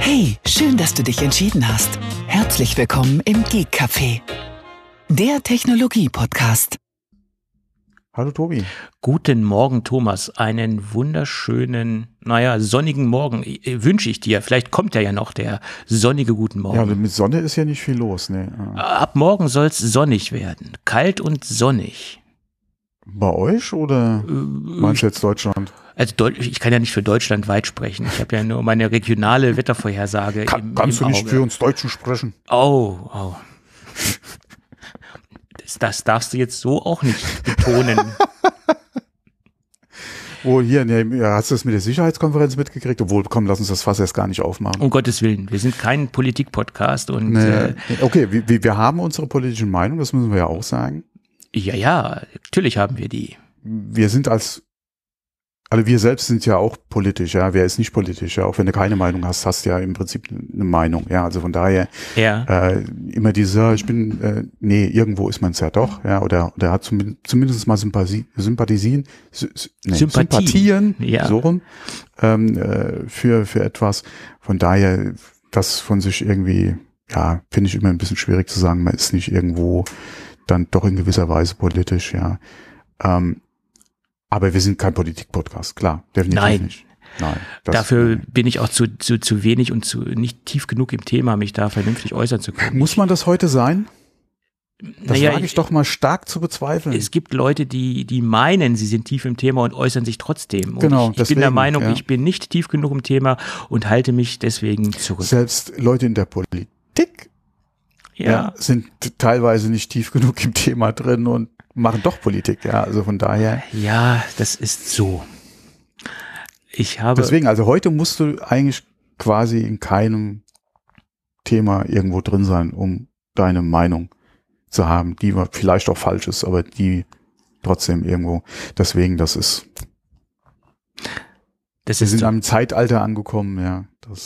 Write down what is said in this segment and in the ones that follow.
Hey, schön, dass du dich entschieden hast. Herzlich willkommen im Geek Café, der Technologie-Podcast. Hallo Tobi. Guten Morgen, Thomas. Einen wunderschönen, sonnigen Morgen wünsche ich dir. Vielleicht kommt ja noch der sonnige guten Morgen. Ja, mit Sonne ist ja nicht viel los. Ne? Ab morgen soll es sonnig werden. Kalt und sonnig. Bei euch oder meinst du jetzt Deutschland? Also ich kann ja nicht für Deutschland weit sprechen. Ich habe ja nur meine regionale Wettervorhersage Kannst du nicht für uns Deutschen sprechen? Oh. Das darfst du jetzt so auch nicht betonen. Hast du das mit der Sicherheitskonferenz mitgekriegt? Obwohl, komm, lass uns das Fass erst gar nicht aufmachen. Um Gottes Willen, wir sind kein Politik-Podcast. Okay, wir haben unsere politische Meinung, das müssen wir ja auch sagen. Ja, natürlich haben wir die. Wir selbst sind ja auch politisch, ja. Wer ist nicht politisch? Ja, auch wenn du keine Meinung hast, hast du ja im Prinzip eine Meinung, ja. Also von daher immer irgendwo ist man es ja doch, ja, oder hat zumindest mal Sympathien, ja. so rum, für etwas. Von daher, das von sich irgendwie, ja, finde ich immer ein bisschen schwierig zu sagen, man ist nicht irgendwo dann doch in gewisser Weise politisch, ja. Aber wir sind kein Politik-Podcast, klar, definitiv nicht. Nein. Dafür bin ich auch zu wenig und nicht tief genug im Thema, mich da vernünftig äußern zu können. Muss man das heute sein? Das wage ich doch mal stark zu bezweifeln. Es gibt Leute, die meinen, sie sind tief im Thema und äußern sich trotzdem. Und genau, ich bin der Meinung, ich bin nicht tief genug im Thema und halte mich deswegen zurück. Selbst Leute in der Politik sind teilweise nicht tief genug im Thema drin und machen doch Politik, ja, also von daher. Ja, das ist so. Deswegen, also heute musst du eigentlich quasi in keinem Thema irgendwo drin sein, um deine Meinung zu haben, die vielleicht auch falsch ist, aber die trotzdem irgendwo, deswegen, wir sind am Zeitalter angekommen, ja,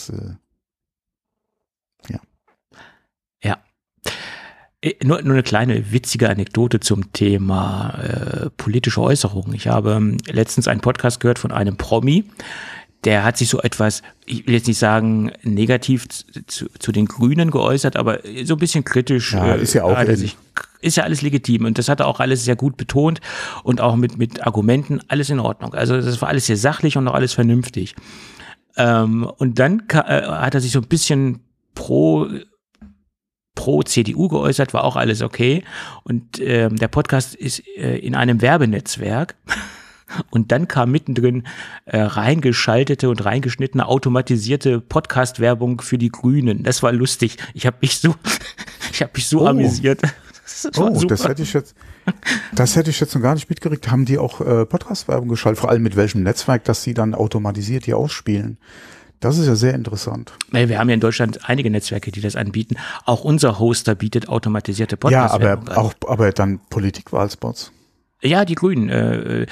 Nur eine kleine witzige Anekdote zum Thema politische Äußerungen. Ich habe letztens einen Podcast gehört von einem Promi, der hat sich so etwas, ich will jetzt nicht sagen negativ zu den Grünen geäußert, aber so ein bisschen kritisch. Ja, ist ja auch ist ja alles legitim und das hat er auch alles sehr gut betont und auch mit Argumenten, alles in Ordnung. Also das war alles sehr sachlich und auch alles vernünftig. Und dann hat er sich so ein bisschen pro CDU geäußert, war auch alles okay. Und der Podcast ist in einem Werbenetzwerk. Und dann kam mittendrin reingeschaltete und reingeschnittene automatisierte Podcast-Werbung für die Grünen. Das war lustig. Ich habe mich so amüsiert. Das hätte ich jetzt noch gar nicht mitgekriegt. Haben die auch Podcast-Werbung geschaltet? Vor allem mit welchem Netzwerk, dass sie dann automatisiert die ausspielen? Das ist ja sehr interessant. Wir haben ja in Deutschland einige Netzwerke, die das anbieten. Auch unser Hoster bietet automatisierte Podcast-Werbung an. Aber dann Politikwahlspots. Ja, die Grünen.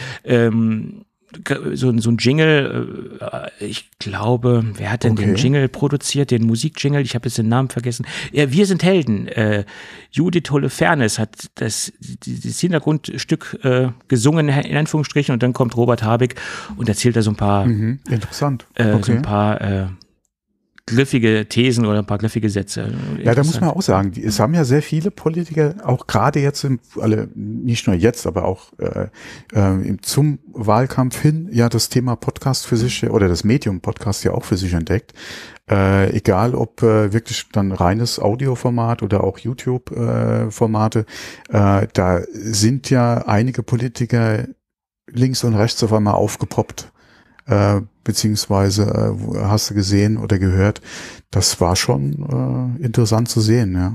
So ein Jingle, ich glaube, wer hat denn den Jingle produziert, den Musikjingle? Ich habe jetzt den Namen vergessen. Ja, Wir sind Helden. Judith Holofernes hat das Hintergrundstück gesungen, in Anführungsstrichen, und dann kommt Robert Habeck und erzählt da so ein paar interessant. So ein paar griffige Thesen oder ein paar griffige Sätze. Ja, da muss man auch sagen, es haben ja sehr viele Politiker, auch gerade jetzt, nicht nur jetzt, aber auch zum Wahlkampf hin, ja, das Thema Podcast für sich oder das Medium Podcast ja auch für sich entdeckt. Egal ob wirklich dann reines Audioformat oder auch YouTube-Formate, da sind ja einige Politiker links und rechts auf einmal aufgepoppt. Beziehungsweise hast du gesehen oder gehört, das war schon interessant zu sehen, ja.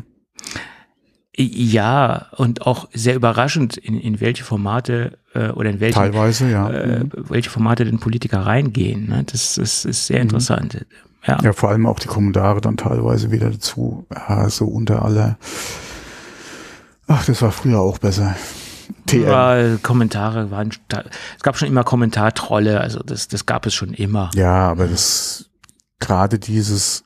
Ja, und auch sehr überraschend, in welche Formate oder in welche teilweise, welche Formate denn Politiker reingehen. Ne? Das ist sehr interessant. Ja, vor allem auch die Kommentare dann teilweise wieder dazu, so unter aller. Ach, das war früher auch besser. Kommentare es gab schon immer Kommentartrolle, also das gab es schon immer. Ja, aber das gerade dieses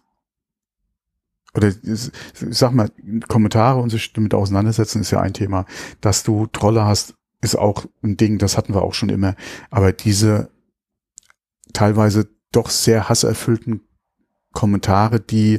ich sag mal, Kommentare und sich damit auseinandersetzen ist ja ein Thema. Dass du Trolle hast, ist auch ein Ding, das hatten wir auch schon immer. Aber diese teilweise doch sehr hasserfüllten Kommentare, die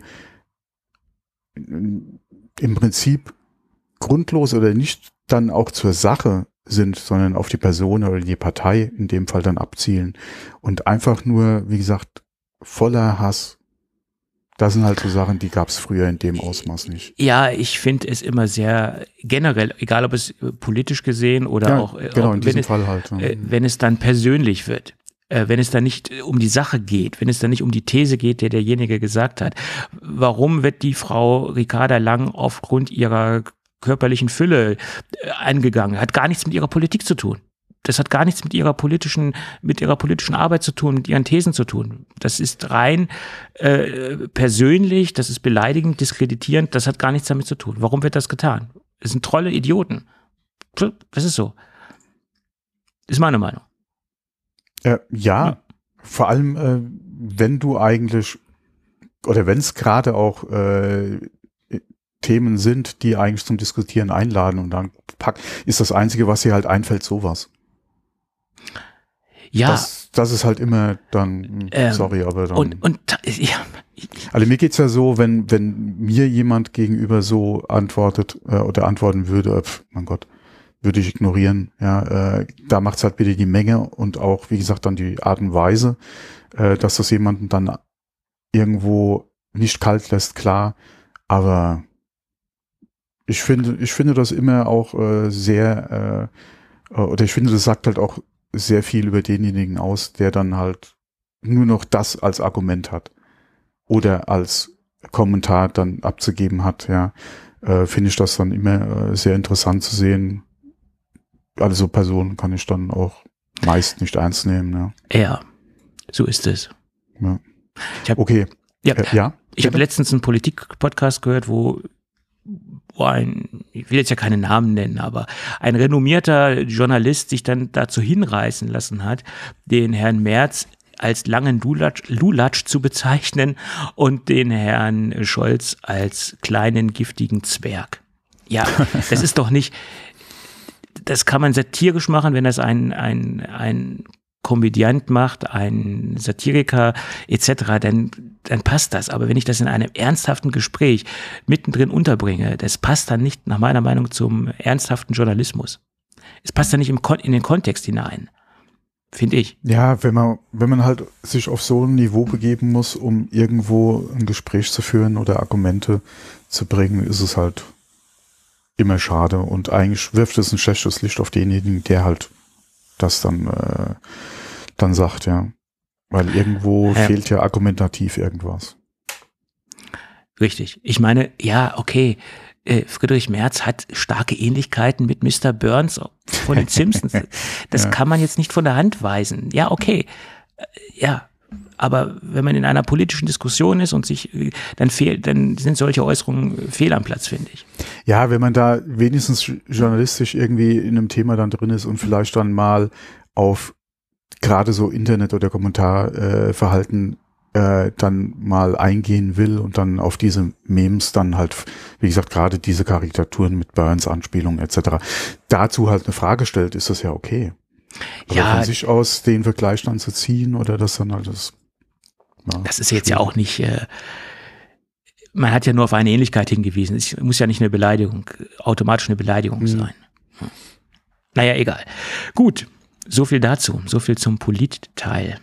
im Prinzip grundlos oder nicht dann auch zur Sache sind, sondern auf die Person oder die Partei in dem Fall dann abzielen und einfach nur, wie gesagt, voller Hass. Das sind halt so Sachen, die gab es früher in dem Ausmaß nicht. Ja, ich finde es immer sehr generell, egal ob es politisch gesehen oder Ja, auch genau, in diesem Fall halt. Wenn es dann persönlich wird, wenn es dann nicht um die Sache geht, wenn es dann nicht um die These geht, derjenige gesagt hat. Warum wird die Frau Ricarda Lang aufgrund ihrer körperlichen Fülle angegangen? Hat gar nichts mit ihrer Politik zu tun. Das hat gar nichts mit ihrer politischen Arbeit zu tun, mit ihren Thesen zu tun. Das ist rein persönlich, das ist beleidigend, diskreditierend, das hat gar nichts damit zu tun. Warum wird das getan? Das sind tolle Idioten. Das ist so. Ist meine Meinung. Ja, vor allem, wenn du eigentlich, oder wenn es gerade auch Themen sind, die eigentlich zum Diskutieren einladen und dann ist das Einzige, was dir halt einfällt, sowas. Ja. Das ist halt immer dann, sorry, aber dann. Ja. Also mir geht's ja so, wenn mir jemand gegenüber so antwortet oder antworten würde, mein Gott, würde ich ignorieren. Ja, da macht's halt bitte die Menge und auch, wie gesagt, dann die Art und Weise, dass das jemanden dann irgendwo nicht kalt lässt, klar. Aber ich finde das immer auch sehr, oder ich finde, das sagt halt auch sehr viel über denjenigen aus, der dann halt nur noch das als Argument hat oder als Kommentar dann abzugeben hat, ja, finde ich das dann immer sehr interessant zu sehen. Also Personen kann ich dann auch meist nicht ernst nehmen, ja. Ja, so ist es. Ja. Okay. Ja. Ich habe letztens einen Politik-Podcast gehört, wo ich will jetzt ja keine Namen nennen, aber ein renommierter Journalist sich dann dazu hinreißen lassen hat, den Herrn Merz als langen Lulatsch zu bezeichnen und den Herrn Scholz als kleinen, giftigen Zwerg. Ja, das ist doch nicht, das kann man satirisch machen, wenn das ein Komödiant macht, ein Satiriker etc., dann passt das. Aber wenn ich das in einem ernsthaften Gespräch mittendrin unterbringe, das passt dann nicht nach meiner Meinung zum ernsthaften Journalismus. Es passt dann nicht in den Kontext hinein, finde ich. Ja, wenn man halt sich auf so ein Niveau begeben muss, um irgendwo ein Gespräch zu führen oder Argumente zu bringen, ist es halt immer schade. Und eigentlich wirft es ein schlechtes Licht auf denjenigen, der halt das dann sagt, ja. Weil irgendwo fehlt ja argumentativ irgendwas. Richtig. Ich meine, ja, okay, Friedrich Merz hat starke Ähnlichkeiten mit Mr. Burns von den Simpsons. Das kann man jetzt nicht von der Hand weisen. Ja, okay. Ja, aber wenn man in einer politischen Diskussion ist und dann sind solche Äußerungen fehl am Platz, finde ich. Ja, wenn man da wenigstens journalistisch irgendwie in einem Thema dann drin ist und vielleicht dann mal auf gerade so Internet- oder Kommentarverhalten dann mal eingehen will und dann auf diese Memes dann halt, wie gesagt, gerade diese Karikaturen mit Burns, Anspielungen etc. dazu halt eine Frage stellt, ist das ja okay. Aber ja, von sich aus den Vergleich dann zu ziehen oder das dann halt das ist jetzt ja auch nicht, man hat ja nur auf eine Ähnlichkeit hingewiesen. Es muss ja nicht eine Beleidigung, automatisch eine Beleidigung sein. Naja, egal. Gut. So viel dazu, so viel zum Politteil.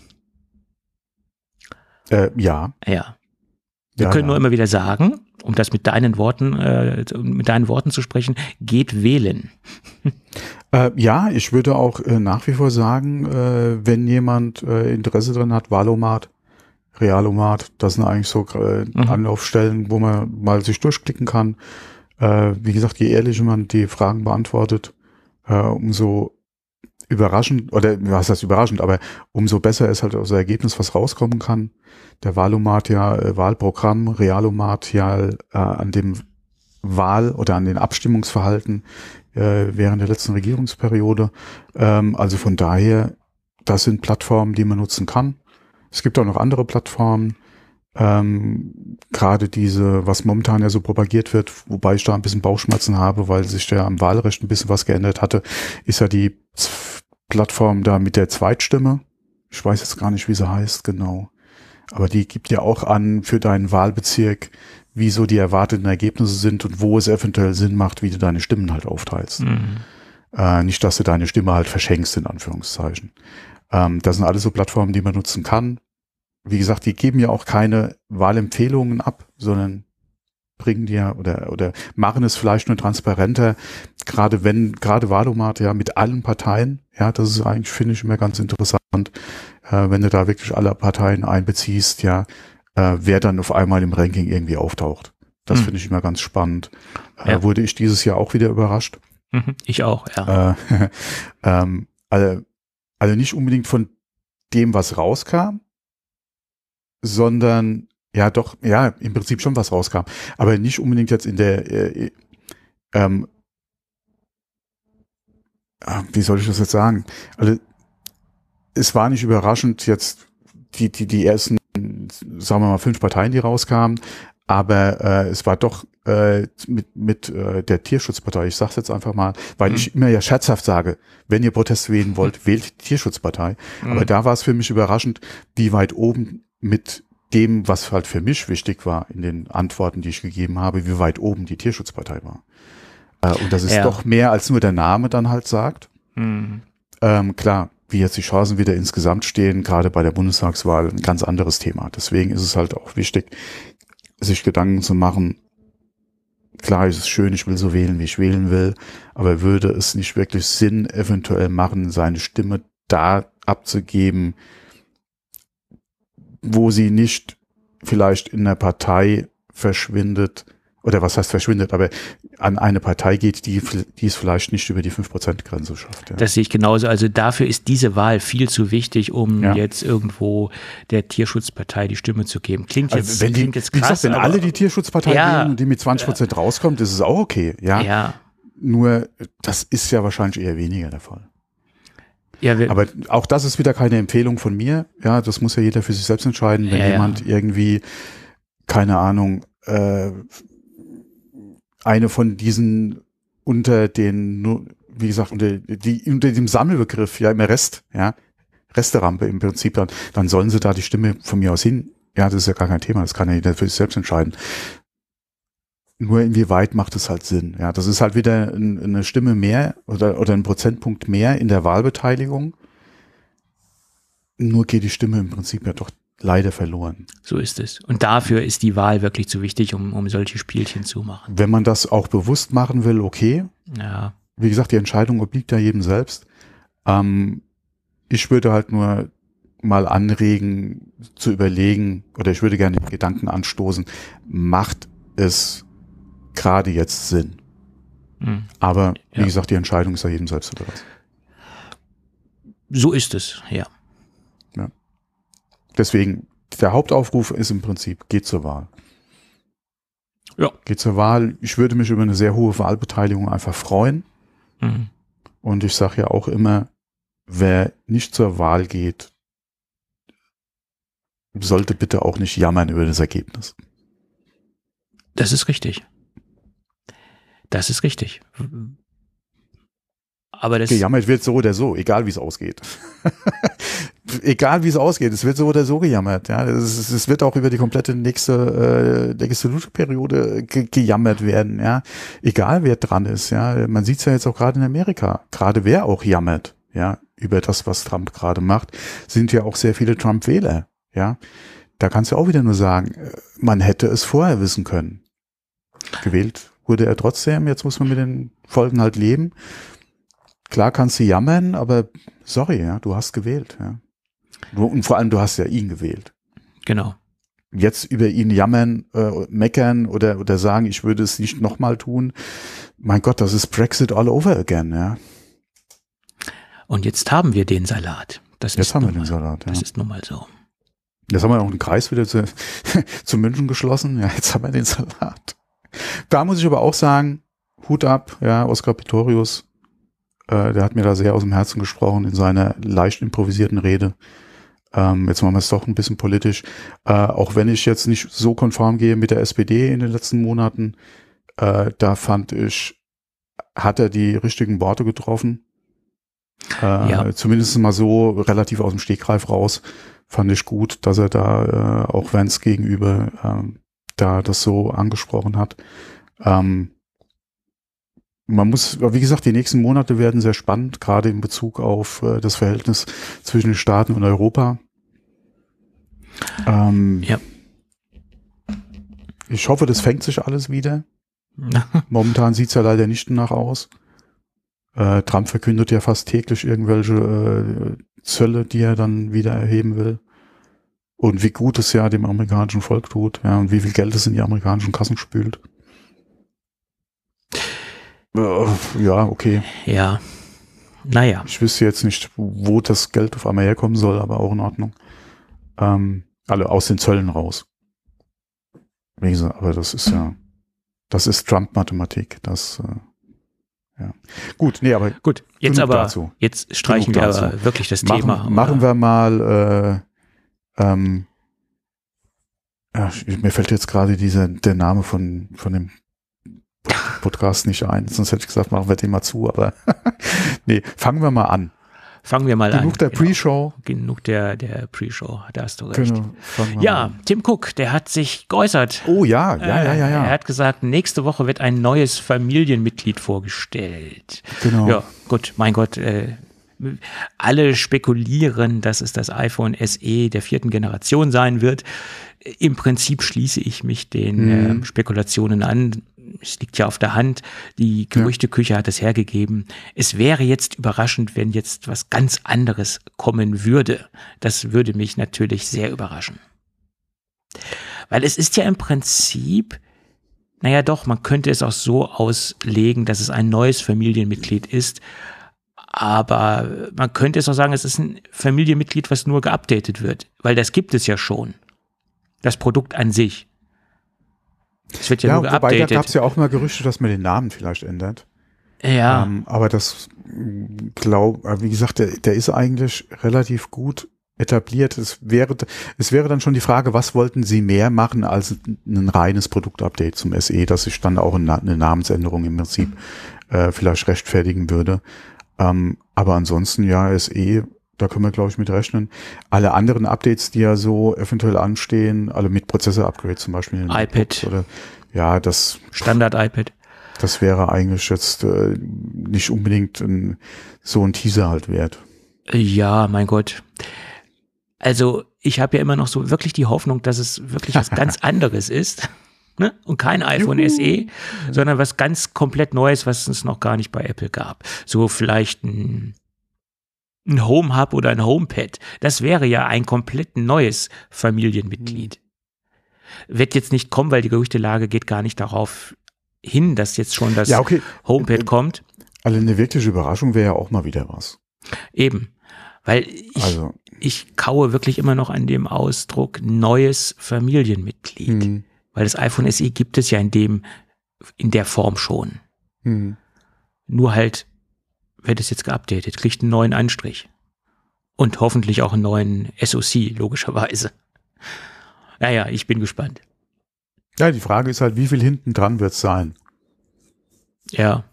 Ja. Wir können nur immer wieder sagen, um das mit deinen Worten zu sprechen, geht wählen. Ja, ich würde auch nach wie vor sagen, wenn jemand Interesse drin hat, Wahlomat, Realomat, das sind eigentlich so Anlaufstellen, wo man mal sich durchklicken kann. Wie gesagt, je ehrlicher man die Fragen beantwortet, umso überraschend, oder was heißt überraschend, aber umso besser ist halt das Ergebnis, was rauskommen kann. Der Wahlomat Wahlprogramm, Realomat an dem oder an den Abstimmungsverhalten während der letzten Regierungsperiode. Also von daher, das sind Plattformen, die man nutzen kann. Es gibt auch noch andere Plattformen, gerade diese, was momentan ja so propagiert wird, wobei ich da ein bisschen Bauchschmerzen habe, weil sich ja am Wahlrecht ein bisschen was geändert hatte, ist ja die Plattform da mit der Zweitstimme. Ich weiß jetzt gar nicht, wie sie heißt, genau. Aber die gibt ja auch an für deinen Wahlbezirk, wie so die erwarteten Ergebnisse sind und wo es eventuell Sinn macht, wie du deine Stimmen halt aufteilst. Nicht, dass du deine Stimme halt verschenkst, in Anführungszeichen. Das sind alles so Plattformen, die man nutzen kann. Wie gesagt, die geben ja auch keine Wahlempfehlungen ab, sondern bringen dir oder machen es vielleicht nur transparenter, gerade Wahlomat, ja, mit allen Parteien, ja, das ist eigentlich, finde ich, immer ganz interessant, wenn du da wirklich alle Parteien einbeziehst, ja, wer dann auf einmal im Ranking irgendwie auftaucht. Das finde ich immer ganz spannend. Wurde ich dieses Jahr auch wieder überrascht. Ich auch, ja. Also nicht unbedingt von dem, was rauskam, sondern ja, doch, ja, im Prinzip schon was rauskam, aber nicht unbedingt jetzt in der, wie soll ich das jetzt sagen? Also, es war nicht überraschend jetzt die ersten, sagen wir mal, 5 Parteien, die rauskamen, aber es war doch mit der Tierschutzpartei, ich sag's jetzt einfach mal, weil ich immer ja scherzhaft sage, wenn ihr Protest wählen wollt, wählt die Tierschutzpartei. Aber da war es für mich überraschend, wie weit oben mit dem, was halt für mich wichtig war in den Antworten, die ich gegeben habe, wie weit oben die Tierschutzpartei war. Und das ist doch mehr, als nur der Name dann halt sagt. Klar, wie jetzt die Chancen wieder insgesamt stehen, gerade bei der Bundestagswahl, ein ganz anderes Thema. Deswegen ist es halt auch wichtig, sich Gedanken zu machen. Klar ist es schön, ich will so wählen, wie ich wählen will, aber würde es nicht wirklich Sinn eventuell machen, seine Stimme da abzugeben, wo sie nicht vielleicht in der Partei verschwindet, oder was heißt verschwindet, aber an eine Partei geht, die es vielleicht nicht über die 5%-Grenze schafft. Ja. Das sehe ich genauso. Also dafür ist diese Wahl viel zu wichtig, um jetzt irgendwo der Tierschutzpartei die Stimme zu geben. Klingt jetzt krass. Wie gesagt, wenn alle die Tierschutzpartei wählen und die mit 20% rauskommt, ist es auch okay. Ja. Nur, das ist ja wahrscheinlich eher weniger der Fall. Ja, aber auch das ist wieder keine Empfehlung von mir. Ja, das muss ja jeder für sich selbst entscheiden. Wenn jemand irgendwie, keine Ahnung, eine von diesen unter den, wie gesagt, unter dem Sammelbegriff, ja, immer Resterampe im Prinzip, dann sollen sie da die Stimme von mir aus hin. Ja, das ist ja gar kein Thema. Das kann ja jeder für sich selbst entscheiden. Nur inwieweit macht es halt Sinn? Ja, das ist halt wieder eine Stimme mehr oder ein Prozentpunkt mehr in der Wahlbeteiligung. Nur geht die Stimme im Prinzip ja doch leider verloren. So ist es. Und dafür ist die Wahl wirklich zu wichtig, um solche Spielchen zu machen. Wenn man das auch bewusst machen will, okay. Ja. Wie gesagt, die Entscheidung obliegt ja jedem selbst. Ich würde halt nur mal anregen, zu überlegen, oder ich würde gerne den Gedanken anstoßen, macht es gerade jetzt Sinn? Aber wie gesagt, die Entscheidung ist ja jedem selbst überlassen. So ist es, ja. Deswegen, der Hauptaufruf ist im Prinzip, geht zur Wahl. Ja. Geht zur Wahl. Ich würde mich über eine sehr hohe Wahlbeteiligung einfach freuen. Und ich sage ja auch immer, wer nicht zur Wahl geht, sollte bitte auch nicht jammern über das Ergebnis. Das ist richtig. Das ist richtig. Aber das gejammert wird so oder so, egal wie es ausgeht. Egal wie es ausgeht, es wird so oder so gejammert. Ja, es wird auch über die komplette nächste Legislaturperiode gejammert werden. Ja, egal wer dran ist. Ja, man sieht es ja jetzt auch gerade in Amerika. Gerade wer auch jammert, ja, über das, was Trump gerade macht, sind ja auch sehr viele Trump-Wähler. Ja, da kannst du auch wieder nur sagen, man hätte es vorher wissen können. Gewählt wurde er trotzdem. Jetzt muss man mit den Folgen halt leben. Klar kannst du jammern, aber sorry, ja, du hast gewählt. Ja. Und vor allem, du hast ja ihn gewählt. Genau. Jetzt über ihn jammern, meckern oder sagen, ich würde es nicht nochmal tun. Mein Gott, das ist Brexit all over again, ja. Und jetzt haben wir den Salat. Jetzt haben wir den Salat, ja. Das ist nun mal so. Jetzt haben wir auch einen Kreis wieder zu München geschlossen. Ja, jetzt haben wir den Salat. Da muss ich aber auch sagen, Hut ab, ja, Oskar Pistorius. Der hat mir da sehr aus dem Herzen gesprochen in seiner leicht improvisierten Rede. Jetzt machen wir es doch ein bisschen politisch. Auch wenn ich jetzt nicht so konform gehe mit der SPD in den letzten Monaten, da fand ich, hat er die richtigen Worte getroffen. Zumindest mal so relativ aus dem Stegreif raus. fand ich gut, dass er da auch Vance gegenüber da das so angesprochen hat. Man muss, wie gesagt, die nächsten Monate werden sehr spannend, gerade in Bezug auf das Verhältnis zwischen den Staaten und Europa. Ja. Ich hoffe, das fängt sich alles wieder. Momentan sieht es ja leider nicht danach aus. Trump verkündet ja fast täglich irgendwelche Zölle, die er dann wieder erheben will. Und wie gut es ja dem amerikanischen Volk tut, ja, und wie viel Geld es in die amerikanischen Kassen spült. Ja, okay. Ja, naja. Ich wüsste jetzt nicht, wo das Geld auf einmal herkommen soll, aber auch in Ordnung. Alle aus den Zöllen raus. Wie gesagt, aber das ist Trump-Mathematik. Das, ja. Gut, nee, aber gut. Jetzt aber, dazu. jetzt streichen wir aber wirklich das Thema. Machen wir mal, mir fällt jetzt gerade der Name von dem Podcast nicht ein, sonst hätte ich gesagt, machen wir den mal zu, aber nee, fangen wir mal an. Fangen wir mal an. Genug der Pre-Show. Genug der Pre-Show, da hast du recht. Genau, ja, Tim Cook, der hat sich geäußert. Oh ja. Er hat gesagt, nächste Woche wird ein neues Familienmitglied vorgestellt. Genau. Ja, gut, mein Gott, alle spekulieren, dass es das iPhone SE der 4. Generation sein wird. Im Prinzip schließe ich mich den Spekulationen an. Es liegt ja auf der Hand, die Gerüchteküche hat es hergegeben. Es wäre jetzt überraschend, wenn jetzt was ganz anderes kommen würde. Das würde mich natürlich sehr überraschen. Weil es ist ja im Prinzip, naja doch, man könnte es auch so auslegen, dass es ein neues Familienmitglied ist. Aber man könnte es auch sagen, es ist ein Familienmitglied, was nur geupdatet wird. Weil das gibt es ja schon. Das Produkt an sich. Es wird ja nur geupdatet. Wobei, da gab es ja auch mal Gerüchte, dass man den Namen vielleicht ändert. Ja. Aber das, wie gesagt, der ist eigentlich relativ gut etabliert. Es wäre dann schon die Frage, was wollten sie mehr machen als ein reines Produktupdate zum SE, das sich dann auch eine Namensänderung im Prinzip vielleicht rechtfertigen würde. Aber ansonsten, ja, SE, da können wir, glaube ich, mit rechnen. Alle anderen Updates, die ja so eventuell anstehen, alle mit Prozessor-Upgrade zum Beispiel. In iPad. Oder, ja, das. Standard-iPad. Das wäre eigentlich jetzt nicht unbedingt so ein Teaser halt wert. Ja, mein Gott. Also, ich habe ja immer noch so wirklich die Hoffnung, dass es wirklich was ganz anderes ist. Ne? Und kein iPhone SE, sondern was ganz komplett Neues, was es noch gar nicht bei Apple gab. So vielleicht ein Home Hub oder ein HomePad. Das wäre ja ein komplett neues Familienmitglied. Wird jetzt nicht kommen, weil die Gerüchtelage geht gar nicht darauf hin, dass jetzt schon das HomePad kommt. Also eine wirkliche Überraschung wäre ja auch mal wieder was. Eben, weil ich kaue wirklich immer noch an dem Ausdruck neues Familienmitglied. Weil das iPhone SE gibt es ja in der Form schon. Nur halt wird es jetzt geupdatet, kriegt einen neuen Anstrich. Und hoffentlich auch einen neuen SoC, logischerweise. Naja, ich bin gespannt. Ja, die Frage ist halt, wie viel hinten dran wird es sein? Ja.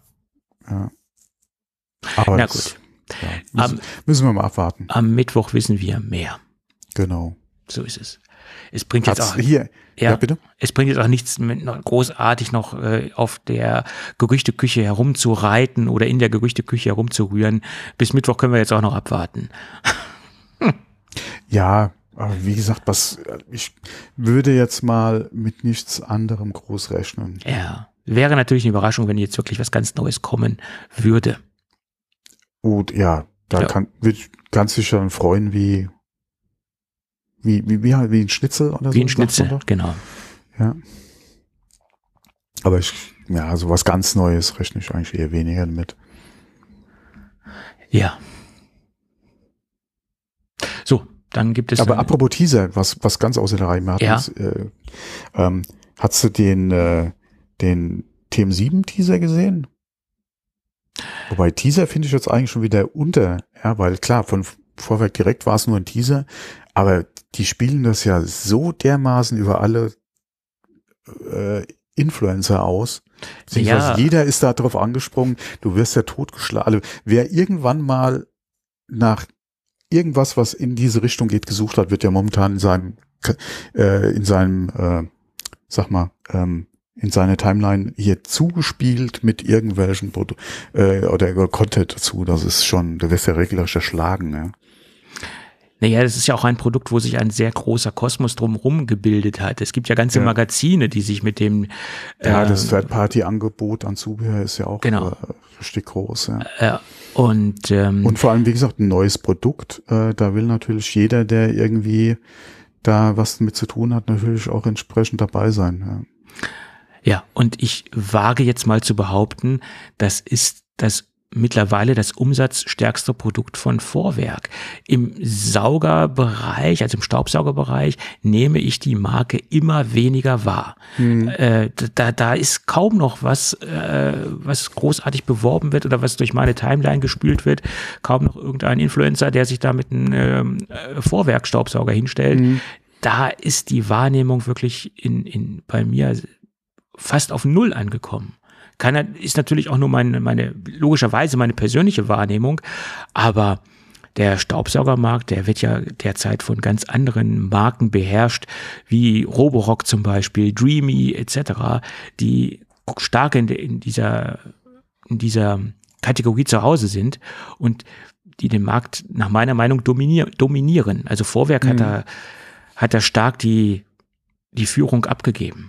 Aber na gut. Müssen wir mal abwarten. Am Mittwoch wissen wir mehr. Genau. So ist es. Es bringt jetzt auch hier. Ja, bitte? Es bringt jetzt auch nichts großartig noch auf der Gerüchteküche herumzureiten oder in der Gerüchteküche herumzurühren. Bis Mittwoch können wir jetzt auch noch abwarten. Ja, aber wie gesagt, ich würde jetzt mal mit nichts anderem groß rechnen. Ja, wäre natürlich eine Überraschung, wenn jetzt wirklich was ganz Neues kommen würde. Gut, ja, kannst du dich dann freuen wie ein Schnitzel oder so? Wie ein Schnitzel, genau. Ja. Aber so was ganz Neues rechne ich eigentlich eher weniger mit. Ja. So, dann gibt es. Aber apropos Teaser, was ganz außer der Reihe macht, hast du den TM7-Teaser gesehen? Wobei Teaser finde ich jetzt eigentlich schon wieder weil klar, von Vorwerk direkt war es nur ein Teaser, aber die spielen das ja so dermaßen über alle Influencer aus. Jeder ist da drauf angesprungen, du wirst ja totgeschlagen. Also, wer irgendwann mal nach irgendwas, was in diese Richtung geht, gesucht hat, wird ja momentan in seiner Timeline hier zugespielt mit irgendwelchen oder Content dazu. Das ist schon, da wirst du ja regelrecht erschlagen, ja. Naja, das ist ja auch ein Produkt, wo sich ein sehr großer Kosmos drumherum gebildet hat. Es gibt ja ganze Magazine, die sich mit dem das Third-Party-Angebot an Zubehör ist ja auch richtig groß. Ja. Und vor allem, wie gesagt, ein neues Produkt. Da will natürlich jeder, der irgendwie da was mit zu tun hat, natürlich auch entsprechend dabei sein. Ja, und ich wage jetzt mal zu behaupten, das ist mittlerweile das umsatzstärkste Produkt von Vorwerk. Im Saugerbereich, also im Staubsaugerbereich, nehme ich die Marke immer weniger wahr. Da ist kaum noch was großartig beworben wird oder was durch meine Timeline gespült wird. Kaum noch irgendein Influencer, der sich da mit einem Vorwerk-Staubsauger hinstellt. Da ist die Wahrnehmung wirklich bei mir fast auf Null angekommen. Ist natürlich auch nur logischerweise meine persönliche Wahrnehmung, aber der Staubsaugermarkt, der wird ja derzeit von ganz anderen Marken beherrscht, wie Roborock zum Beispiel, Dreamy etc., die stark in dieser Kategorie zu Hause sind und die den Markt nach meiner Meinung dominieren. Also Vorwerk hat da stark die Führung abgegeben.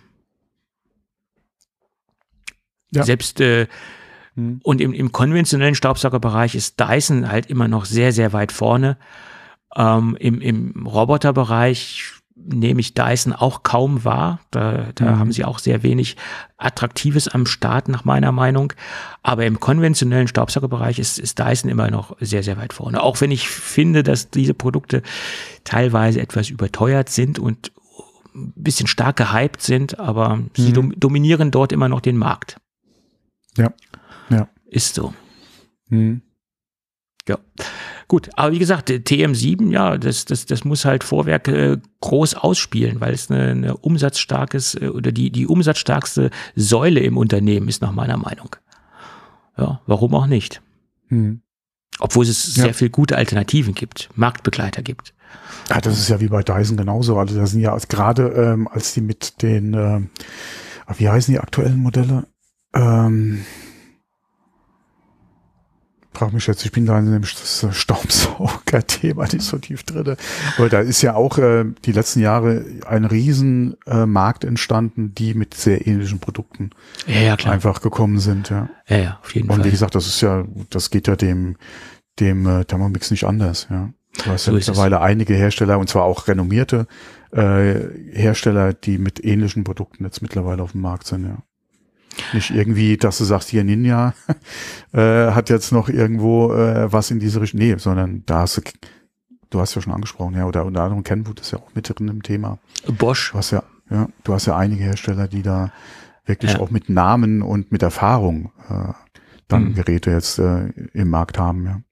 Ja. Selbst und im konventionellen Staubsaugerbereich ist Dyson halt immer noch sehr, sehr weit vorne. Im Roboterbereich nehme ich Dyson auch kaum wahr. Da haben sie auch sehr wenig Attraktives am Start, nach meiner Meinung. Aber im konventionellen Staubsaugerbereich ist Dyson immer noch sehr, sehr weit vorne. Auch wenn ich finde, dass diese Produkte teilweise etwas überteuert sind und ein bisschen stark gehypt sind, aber sie dominieren dort immer noch den Markt. Ja. Ist so. Ja. Gut, aber wie gesagt, TM7, ja, das muss halt Vorwerk groß ausspielen, weil es eine umsatzstarkes oder die umsatzstarkste Säule im Unternehmen ist, nach meiner Meinung. Ja, warum auch nicht? Obwohl es sehr viel gute Alternativen gibt, Marktbegleiter gibt. Ja, das ist ja wie bei Dyson genauso. Also da sind ja gerade, als die mit den, wie heißen die aktuellen Modelle? Frag mich jetzt, ich bin da nämlich das Staubsauger-Thema nicht so tief drin. Aber da ist ja auch die letzten Jahre ein riesen Markt entstanden, die mit sehr ähnlichen Produkten klar. einfach gekommen sind. Ja, auf jeden Fall. Und wie gesagt, das geht ja dem Thermomix nicht anders. Ja, du hast ja mittlerweile einige Hersteller, und zwar auch renommierte Hersteller, die mit ähnlichen Produkten jetzt mittlerweile auf dem Markt sind. Ja. Nicht irgendwie, dass du sagst, hier Ninja hat jetzt noch irgendwo was in diese Richtung. Nee, sondern du hast ja schon angesprochen, ja, oder unter anderem Kenwood ist ja auch mit drin im Thema. Bosch. Du hast ja einige Hersteller, die da wirklich auch mit Namen und mit Erfahrung dann Geräte jetzt im Markt haben, ja.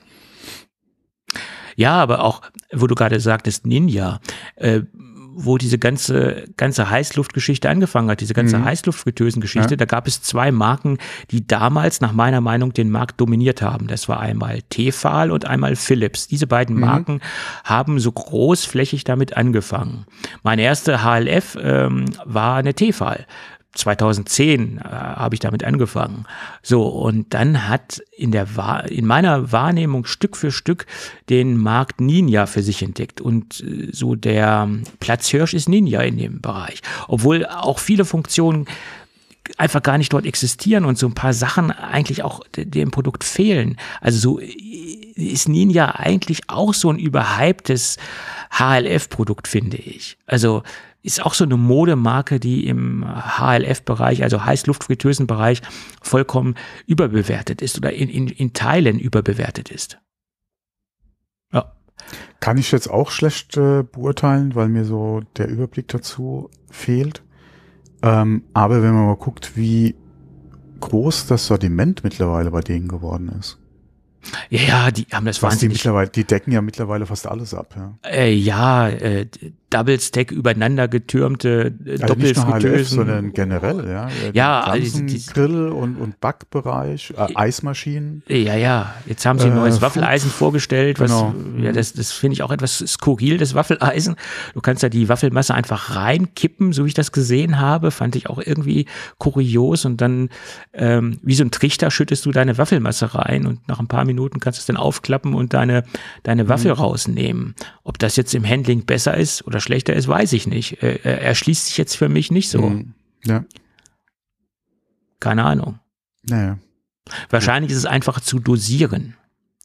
Ja, aber auch, wo du gerade sagtest, Ninja, wo diese ganze Heißluftgeschichte angefangen hat, diese ganze Heißluftfritteusengeschichte, da gab es zwei Marken, die damals nach meiner Meinung den Markt dominiert haben. Das war einmal Tefal und einmal Philips. Diese beiden Marken haben so großflächig damit angefangen. Meine erste HLF war eine Tefal. 2010 habe ich damit angefangen. So, und dann hat in meiner Wahrnehmung Stück für Stück den Markt Ninja für sich entdeckt. Und so der Platzhirsch ist Ninja in dem Bereich. Obwohl auch viele Funktionen einfach gar nicht dort existieren und so ein paar Sachen eigentlich auch dem Produkt fehlen. Also so ist Ninja eigentlich auch so ein überhyptes HLF-Produkt, finde ich. Also ist auch so eine Modemarke, die im HLF-Bereich, also Heißluftfritteusenbereich, vollkommen überbewertet ist oder in Teilen überbewertet ist. Ja. Kann ich jetzt auch schlecht beurteilen, weil mir so der Überblick dazu fehlt. Aber wenn man mal guckt, wie groß das Sortiment mittlerweile bei denen geworden ist. Ja, die haben das wahnsinnig. Die decken ja mittlerweile fast alles ab. Ja, Double-Stack übereinander getürmte Also nicht nur HLF, Doppelsfritteusen. sondern generell, ja. Ja, Den also ganzen Grill- und Backbereich, Eismaschinen. Ja. Jetzt haben sie ein neues Waffeleisen vorgestellt, was, Genau. ja, das finde ich auch etwas skurril, das Waffeleisen. Du kannst da die Waffelmasse einfach reinkippen, so wie ich das gesehen habe, fand ich auch irgendwie kurios und dann, wie so ein Trichter schüttest du deine Waffelmasse rein und nach ein paar Minuten kannst du es dann aufklappen und deine Waffel rausnehmen. Ob das jetzt im Handling besser ist oder schlechter ist, weiß ich nicht. Erschließt sich jetzt für mich nicht so. Ja. Keine Ahnung. Naja. Wahrscheinlich ist es einfacher zu dosieren.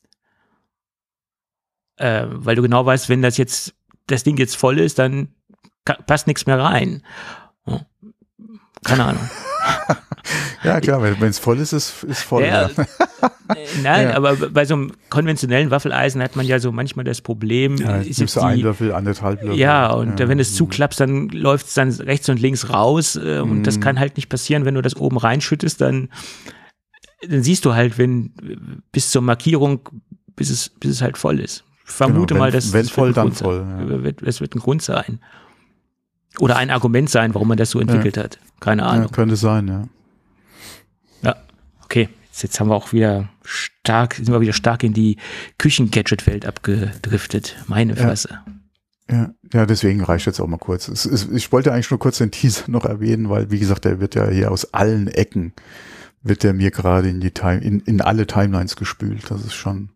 Weil du genau weißt, wenn das Ding jetzt voll ist, dann passt nichts mehr rein. Ja. Keine Ahnung. Ja, klar, wenn es voll ist, ist voll. Ja, Ja. Nein, Ja. aber bei so einem konventionellen Waffeleisen hat man ja so manchmal das Problem, Ja, ist nimmst jetzt du einen Löffel, 1,5 Löffel. ja, und wenn du es zuklappst, dann läuft es dann rechts und links raus und das kann halt nicht passieren, wenn du das oben reinschüttest, dann siehst du halt, wenn bis zur Markierung, bis es halt voll ist. Ich vermute Genau, mal, dass wenn das voll, wird ein dann Grund voll. sein. Es wird ein Grund sein. Oder ein Argument sein, warum man das so entwickelt hat. Keine Ja, Ahnung. könnte sein, ja. Ja, okay. Jetzt haben wir auch wieder sind wir wieder stark in die Küchen-Gadget-Welt abgedriftet. Meine Fresse. Ja, deswegen reicht jetzt auch mal kurz. Ich wollte eigentlich nur kurz den Teaser noch erwähnen, weil, wie gesagt, der wird ja hier aus allen Ecken, wird der mir gerade in alle Timelines gespült. Das ist schon,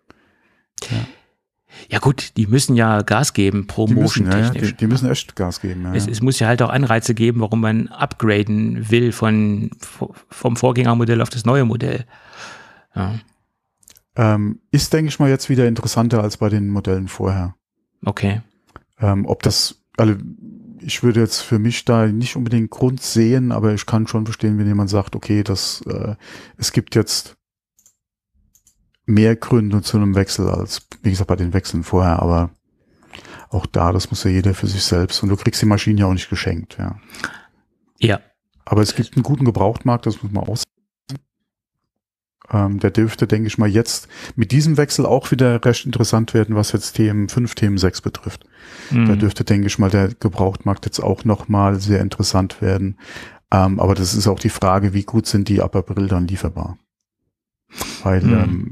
Ja gut, die müssen ja Gas geben, promotion-technisch. die müssen echt Gas geben. Ja. Es muss ja halt auch Anreize geben, warum man upgraden will vom Vorgängermodell auf das neue Modell. Ja. Ist, denke ich mal, jetzt wieder interessanter als bei den Modellen vorher. Okay. Ich würde jetzt für mich da nicht unbedingt Grund sehen, aber ich kann schon verstehen, wenn jemand sagt, okay, es gibt jetzt mehr Gründe zu einem Wechsel als, wie gesagt, bei den Wechseln vorher, aber auch das muss ja jeder für sich selbst und du kriegst die Maschine ja auch nicht geschenkt, ja. Ja. Aber es gibt einen guten Gebrauchtmarkt, das muss man auch sagen. Der dürfte, denke ich mal, jetzt mit diesem Wechsel auch wieder recht interessant werden, was jetzt Themen 5, Themen 6 betrifft. Da dürfte, denke ich mal, der Gebrauchtmarkt jetzt auch nochmal sehr interessant werden. Aber das ist auch die Frage, wie gut sind die ab April dann lieferbar? Weil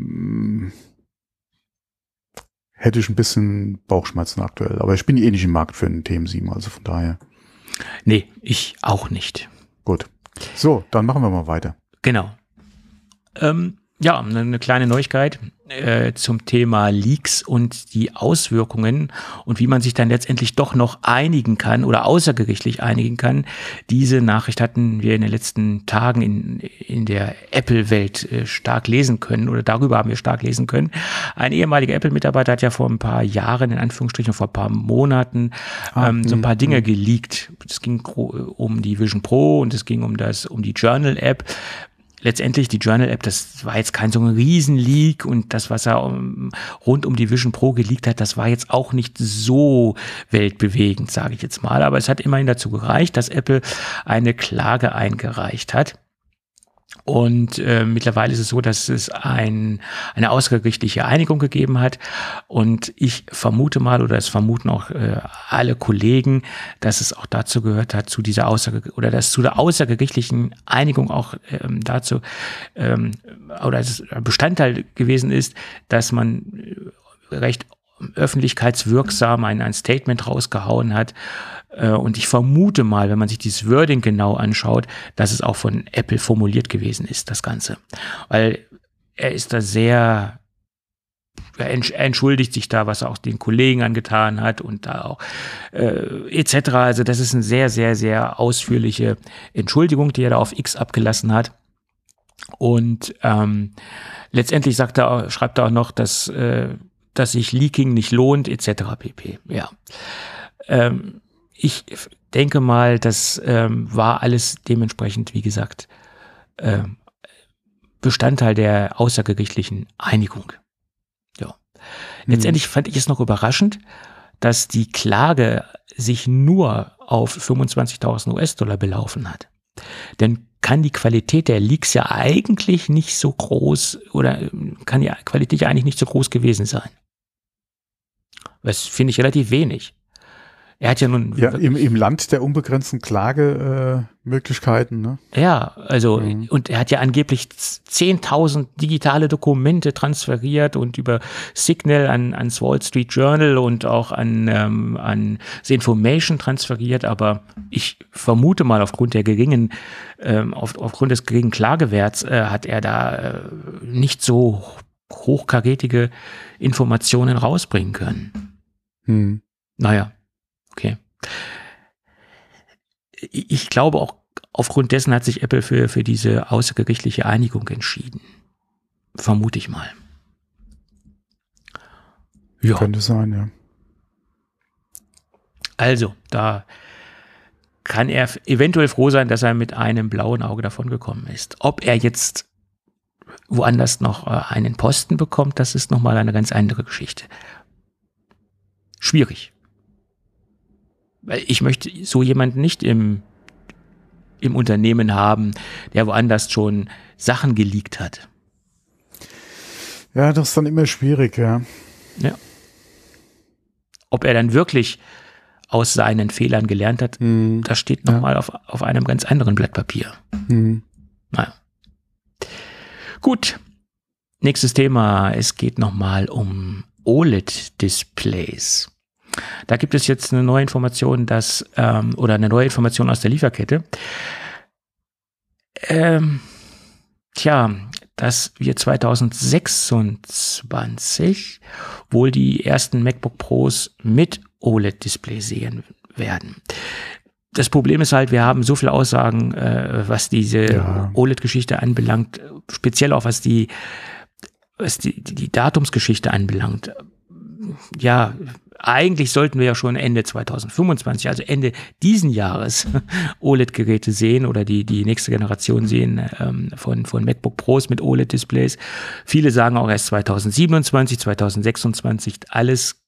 hätte ich ein bisschen Bauchschmerzen aktuell. Aber ich bin eh nicht im Markt für einen TM7, also von daher. Nee, ich auch nicht. Gut. So, dann machen wir mal weiter. Genau. Ja, eine kleine Neuigkeit zum Thema Leaks und die Auswirkungen und wie man sich dann letztendlich doch noch einigen kann oder außergerichtlich einigen kann. Diese Nachricht hatten wir in den letzten Tagen in der Apple-Welt stark lesen können oder darüber haben wir stark lesen können. Ein ehemaliger Apple-Mitarbeiter hat ja vor ein paar Jahren, in Anführungsstrichen vor ein paar Monaten, so ein paar Dinge geleakt. Es ging um die Vision Pro und es ging um die Journal-App. Letztendlich die Journal-App, das war jetzt kein so ein Riesen-Leak und das, was er rund um die Vision Pro geleakt hat, das war jetzt auch nicht so weltbewegend, sage ich jetzt mal. Aber es hat immerhin dazu gereicht, dass Apple eine Klage eingereicht hat. Und mittlerweile ist es so, dass es eine außergerichtliche Einigung gegeben hat. Und ich vermute mal, oder es vermuten auch alle Kollegen, dass es auch dazu gehört hat, zu der außergerichtlichen Einigung auch dazu, oder es Bestandteil gewesen ist, dass man recht öffentlichkeitswirksam ein Statement rausgehauen hat. Und ich vermute mal, wenn man sich dieses Wording genau anschaut, dass es auch von Apple formuliert gewesen ist, das Ganze. Weil er ist da sehr, er entschuldigt sich da, was er auch den Kollegen angetan hat und da auch etc. Also das ist eine sehr, sehr, sehr ausführliche Entschuldigung, die er da auf X abgelassen hat. Und letztendlich schreibt er auch noch, dass sich Leaking nicht lohnt, etc. pp. Ja. Ich denke mal, das war alles dementsprechend, wie gesagt, Bestandteil der außergerichtlichen Einigung. Ja. Letztendlich fand ich es noch überraschend, dass die Klage sich nur auf 25.000 US-Dollar belaufen hat. Denn kann die Qualität der Leaks ja eigentlich nicht so groß oder kann die Qualität ja eigentlich nicht so groß gewesen sein. Das finde ich relativ wenig. Er hat ja nun... Ja, im Land der unbegrenzten Klagemöglichkeiten, ne? Ja, also, und er hat ja angeblich 10.000 digitale Dokumente transferiert und über Signal ans Wall Street Journal und auch an The Information transferiert, aber ich vermute mal aufgrund der aufgrund des geringen Klagewerts hat er da nicht so hochkarätige Informationen rausbringen können. Naja, okay. Ich glaube auch, aufgrund dessen hat sich Apple für diese außergerichtliche Einigung entschieden. Vermute ich mal. Ja. Könnte sein, ja. Also, da kann er eventuell froh sein, dass er mit einem blauen Auge davongekommen ist. Ob er jetzt woanders noch einen Posten bekommt, das ist nochmal eine ganz andere Geschichte. Schwierig. Weil ich möchte so jemanden nicht im Unternehmen haben, der woanders schon Sachen geleakt hat. Ja, das ist dann immer schwierig, ja. Ja. Ob er dann wirklich aus seinen Fehlern gelernt hat, das steht nochmal auf einem ganz anderen Blatt Papier. Naja. Gut. Nächstes Thema. Es geht nochmal um OLED-Displays. Da gibt es jetzt eine neue Information, oder eine neue Information aus der Lieferkette. Dass wir 2026 wohl die ersten MacBook Pros mit OLED-Display sehen werden. Das Problem ist halt, wir haben so viele Aussagen, was diese OLED-Geschichte anbelangt, speziell auch was die Datumsgeschichte anbelangt. Ja, eigentlich sollten wir ja schon Ende 2025, also Ende diesen Jahres, OLED-Geräte sehen oder die nächste Generation sehen von MacBook Pros mit OLED-Displays. Viele sagen auch erst 2027, 2026, alles.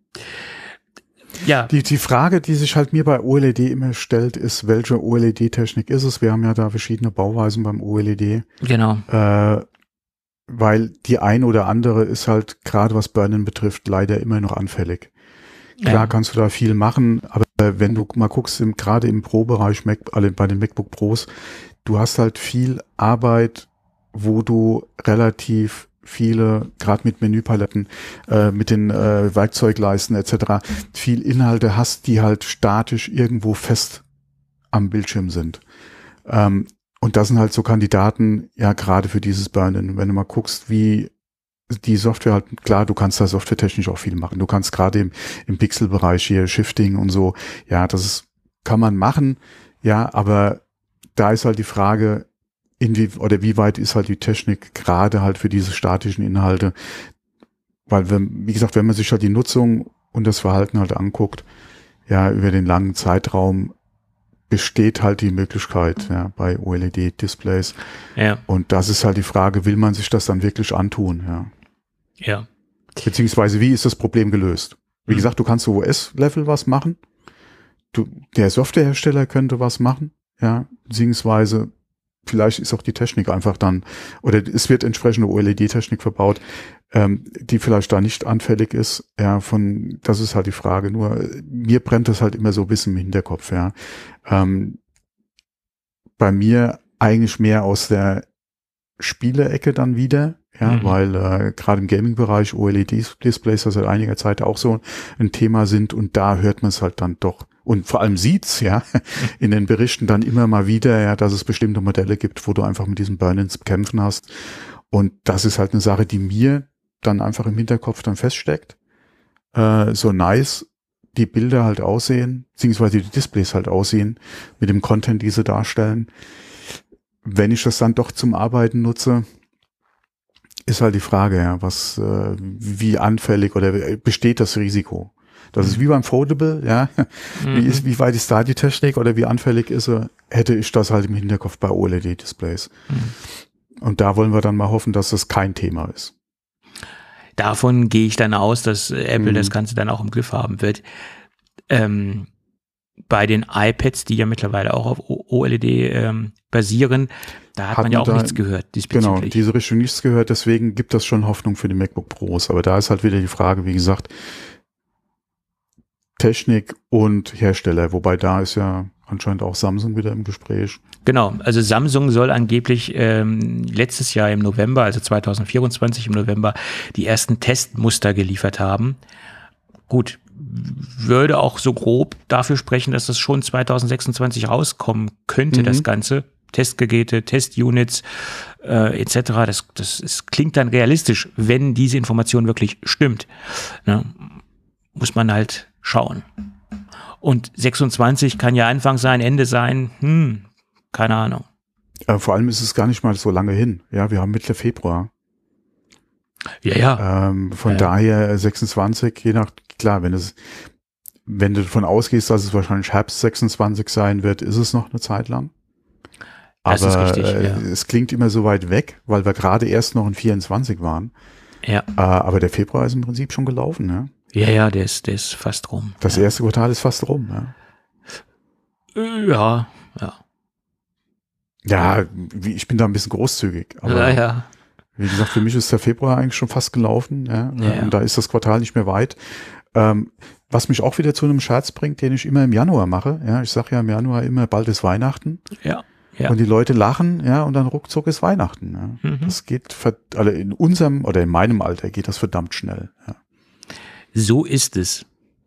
Ja. Die Frage, die sich halt mir bei OLED immer stellt, ist, welche OLED-Technik ist es? Wir haben ja da verschiedene Bauweisen beim OLED. Genau. Weil die ein oder andere ist halt, gerade was Burn-in betrifft, leider immer noch anfällig. Klar kannst du da viel machen, aber wenn du mal guckst, gerade im Pro-Bereich bei den MacBook Pros, du hast halt viel Arbeit, wo du relativ viele, gerade mit Menüpaletten, mit den Werkzeugleisten etc., viel Inhalte hast, die halt statisch irgendwo fest am Bildschirm sind. Und das sind halt so Kandidaten, ja, gerade für dieses Burn-in. Wenn du mal guckst, wie die Software halt, klar, du kannst da softwaretechnisch auch viel machen. Du kannst gerade im Pixelbereich hier Shifting und so, ja, kann man machen, ja, aber da ist halt die Frage, wie weit ist halt die Technik gerade halt für diese statischen Inhalte, weil wie gesagt, wenn man sich halt die Nutzung und das Verhalten halt anguckt, ja, über den langen Zeitraum besteht halt die Möglichkeit, ja, bei OLED-Displays. Ja. Und das ist halt die Frage, will man sich das dann wirklich antun, ja. Ja. Beziehungsweise, wie ist das Problem gelöst? Wie gesagt, du kannst so OS-Level was machen. Der Softwarehersteller könnte was machen, ja, beziehungsweise vielleicht ist auch die Technik einfach dann, oder es wird entsprechende OLED-Technik verbaut, die vielleicht da nicht anfällig ist, ja, das ist halt die Frage. Nur, mir brennt das halt immer so ein bisschen im Hinterkopf, ja. Bei mir eigentlich mehr aus der Spiele-Ecke dann wieder, ja, weil gerade im Gaming-Bereich OLED-Displays seit einiger Zeit auch so ein Thema sind und da hört man es halt dann doch. Und vor allem sieht's, ja, in den Berichten dann immer mal wieder, ja, dass es bestimmte Modelle gibt, wo du einfach mit diesen Burn-ins kämpfen hast. Und das ist halt eine Sache, die mir dann einfach im Hinterkopf dann feststeckt. So nice die Bilder halt aussehen, beziehungsweise die Displays halt aussehen, mit dem Content, die sie darstellen. Wenn ich das dann doch zum Arbeiten nutze, ist halt die Frage, ja, wie anfällig oder besteht das Risiko? Das ist wie beim Foldable, ja. Wie weit ist da die Technik oder wie anfällig ist sie? Hätte ich das halt im Hinterkopf bei OLED-Displays. Und da wollen wir dann mal hoffen, dass das kein Thema ist. Davon gehe ich dann aus, dass Apple das Ganze dann auch im Griff haben wird. Bei den iPads, die ja mittlerweile auch auf OLED basieren, da hat man ja auch nichts gehört diesbezüglich. Genau, diese Richtung nichts gehört, deswegen gibt das schon Hoffnung für die MacBook Pros. Aber da ist halt wieder die Frage, wie gesagt, Technik und Hersteller, wobei da ist ja anscheinend auch Samsung wieder im Gespräch. Genau, also Samsung soll angeblich letztes Jahr im November, also 2024 im November, die ersten Testmuster geliefert haben. Gut, würde auch so grob dafür sprechen, dass das schon 2026 rauskommen könnte, das Ganze. Testgeräte, Testunits etc. Das klingt dann realistisch, wenn diese Information wirklich stimmt. Ne? Muss man halt schauen. Und 26 kann ja Anfang sein, Ende sein, keine Ahnung. Vor allem ist es gar nicht mal so lange hin. Ja, wir haben Mitte Februar. Ja. Von daher 26, je nach, klar, wenn du davon ausgehst, dass es wahrscheinlich Herbst 26 sein wird, ist es noch eine Zeit lang. Das Aber ist richtig, es klingt immer so weit weg, weil wir gerade erst noch in 24 waren. Ja. Aber der Februar ist im Prinzip schon gelaufen, ne? Ja, der ist fast rum. Das erste Quartal ist fast rum, ja. Ja, ich bin da ein bisschen großzügig. Aber Ja. wie gesagt, für mich ist der Februar eigentlich schon fast gelaufen. Ja? Und da ist das Quartal nicht mehr weit. Was mich auch wieder zu einem Scherz bringt, den ich immer im Januar mache. Ja, ich sage ja im Januar immer, bald ist Weihnachten. Ja. Und die Leute lachen, ja, und dann ruckzuck ist Weihnachten. Ja. Das geht, also in unserem oder in meinem Alter geht das verdammt schnell. Ja. So ist es.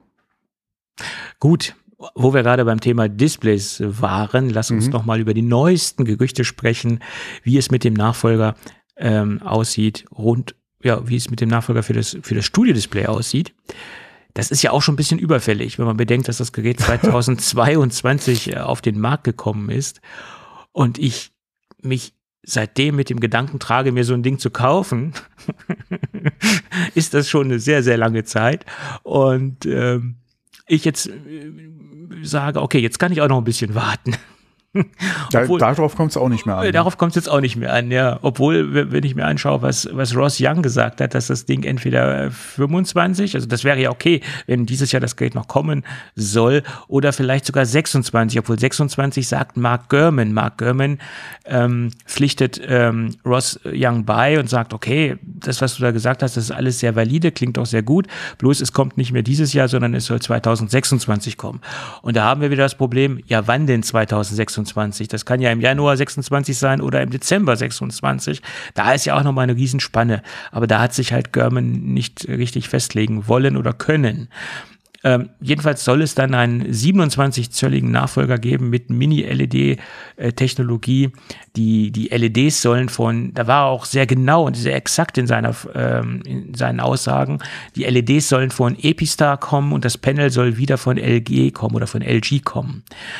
Gut, wo wir gerade beim Thema Displays waren, lass uns noch mal über die neuesten Gerüchte sprechen, wie es mit dem Nachfolger aussieht, wie es mit dem Nachfolger für das Studio-Display aussieht. Das ist ja auch schon ein bisschen überfällig, wenn man bedenkt, dass das Gerät 2022 auf den Markt gekommen ist und ich mich seitdem mit dem Gedanken trage, mir so ein Ding zu kaufen, ist das schon eine sehr, sehr lange Zeit. Und ich jetzt sage, okay, jetzt kann ich auch noch ein bisschen warten. Obwohl, darauf kommt es auch nicht mehr an. Darauf kommt es jetzt auch nicht mehr an, ja. Obwohl, wenn ich mir anschaue, was Ross Young gesagt hat, dass das Ding entweder 25, also das wäre ja okay, wenn dieses Jahr das Gerät noch kommen soll, oder vielleicht sogar 26, obwohl 26 sagt Mark Gurman. Mark Gurman pflichtet Ross Young bei und sagt, okay, das, was du da gesagt hast, das ist alles sehr valide, klingt auch sehr gut, bloß es kommt nicht mehr dieses Jahr, sondern es soll 2026 kommen. Und da haben wir wieder das Problem, ja, wann denn 2026? Das kann ja im Januar 26 sein oder im Dezember 26. Da ist ja auch nochmal eine Riesenspanne. Aber da hat sich halt Gurman nicht richtig festlegen wollen oder können. Jedenfalls soll es dann einen 27-zölligen Nachfolger geben mit Mini-LED-Technologie. Die LEDs sollen da war er auch sehr genau und sehr exakt in seinen Aussagen. Die LEDs sollen von Epistar kommen und das Panel soll wieder von LG kommen oder von LG kommen.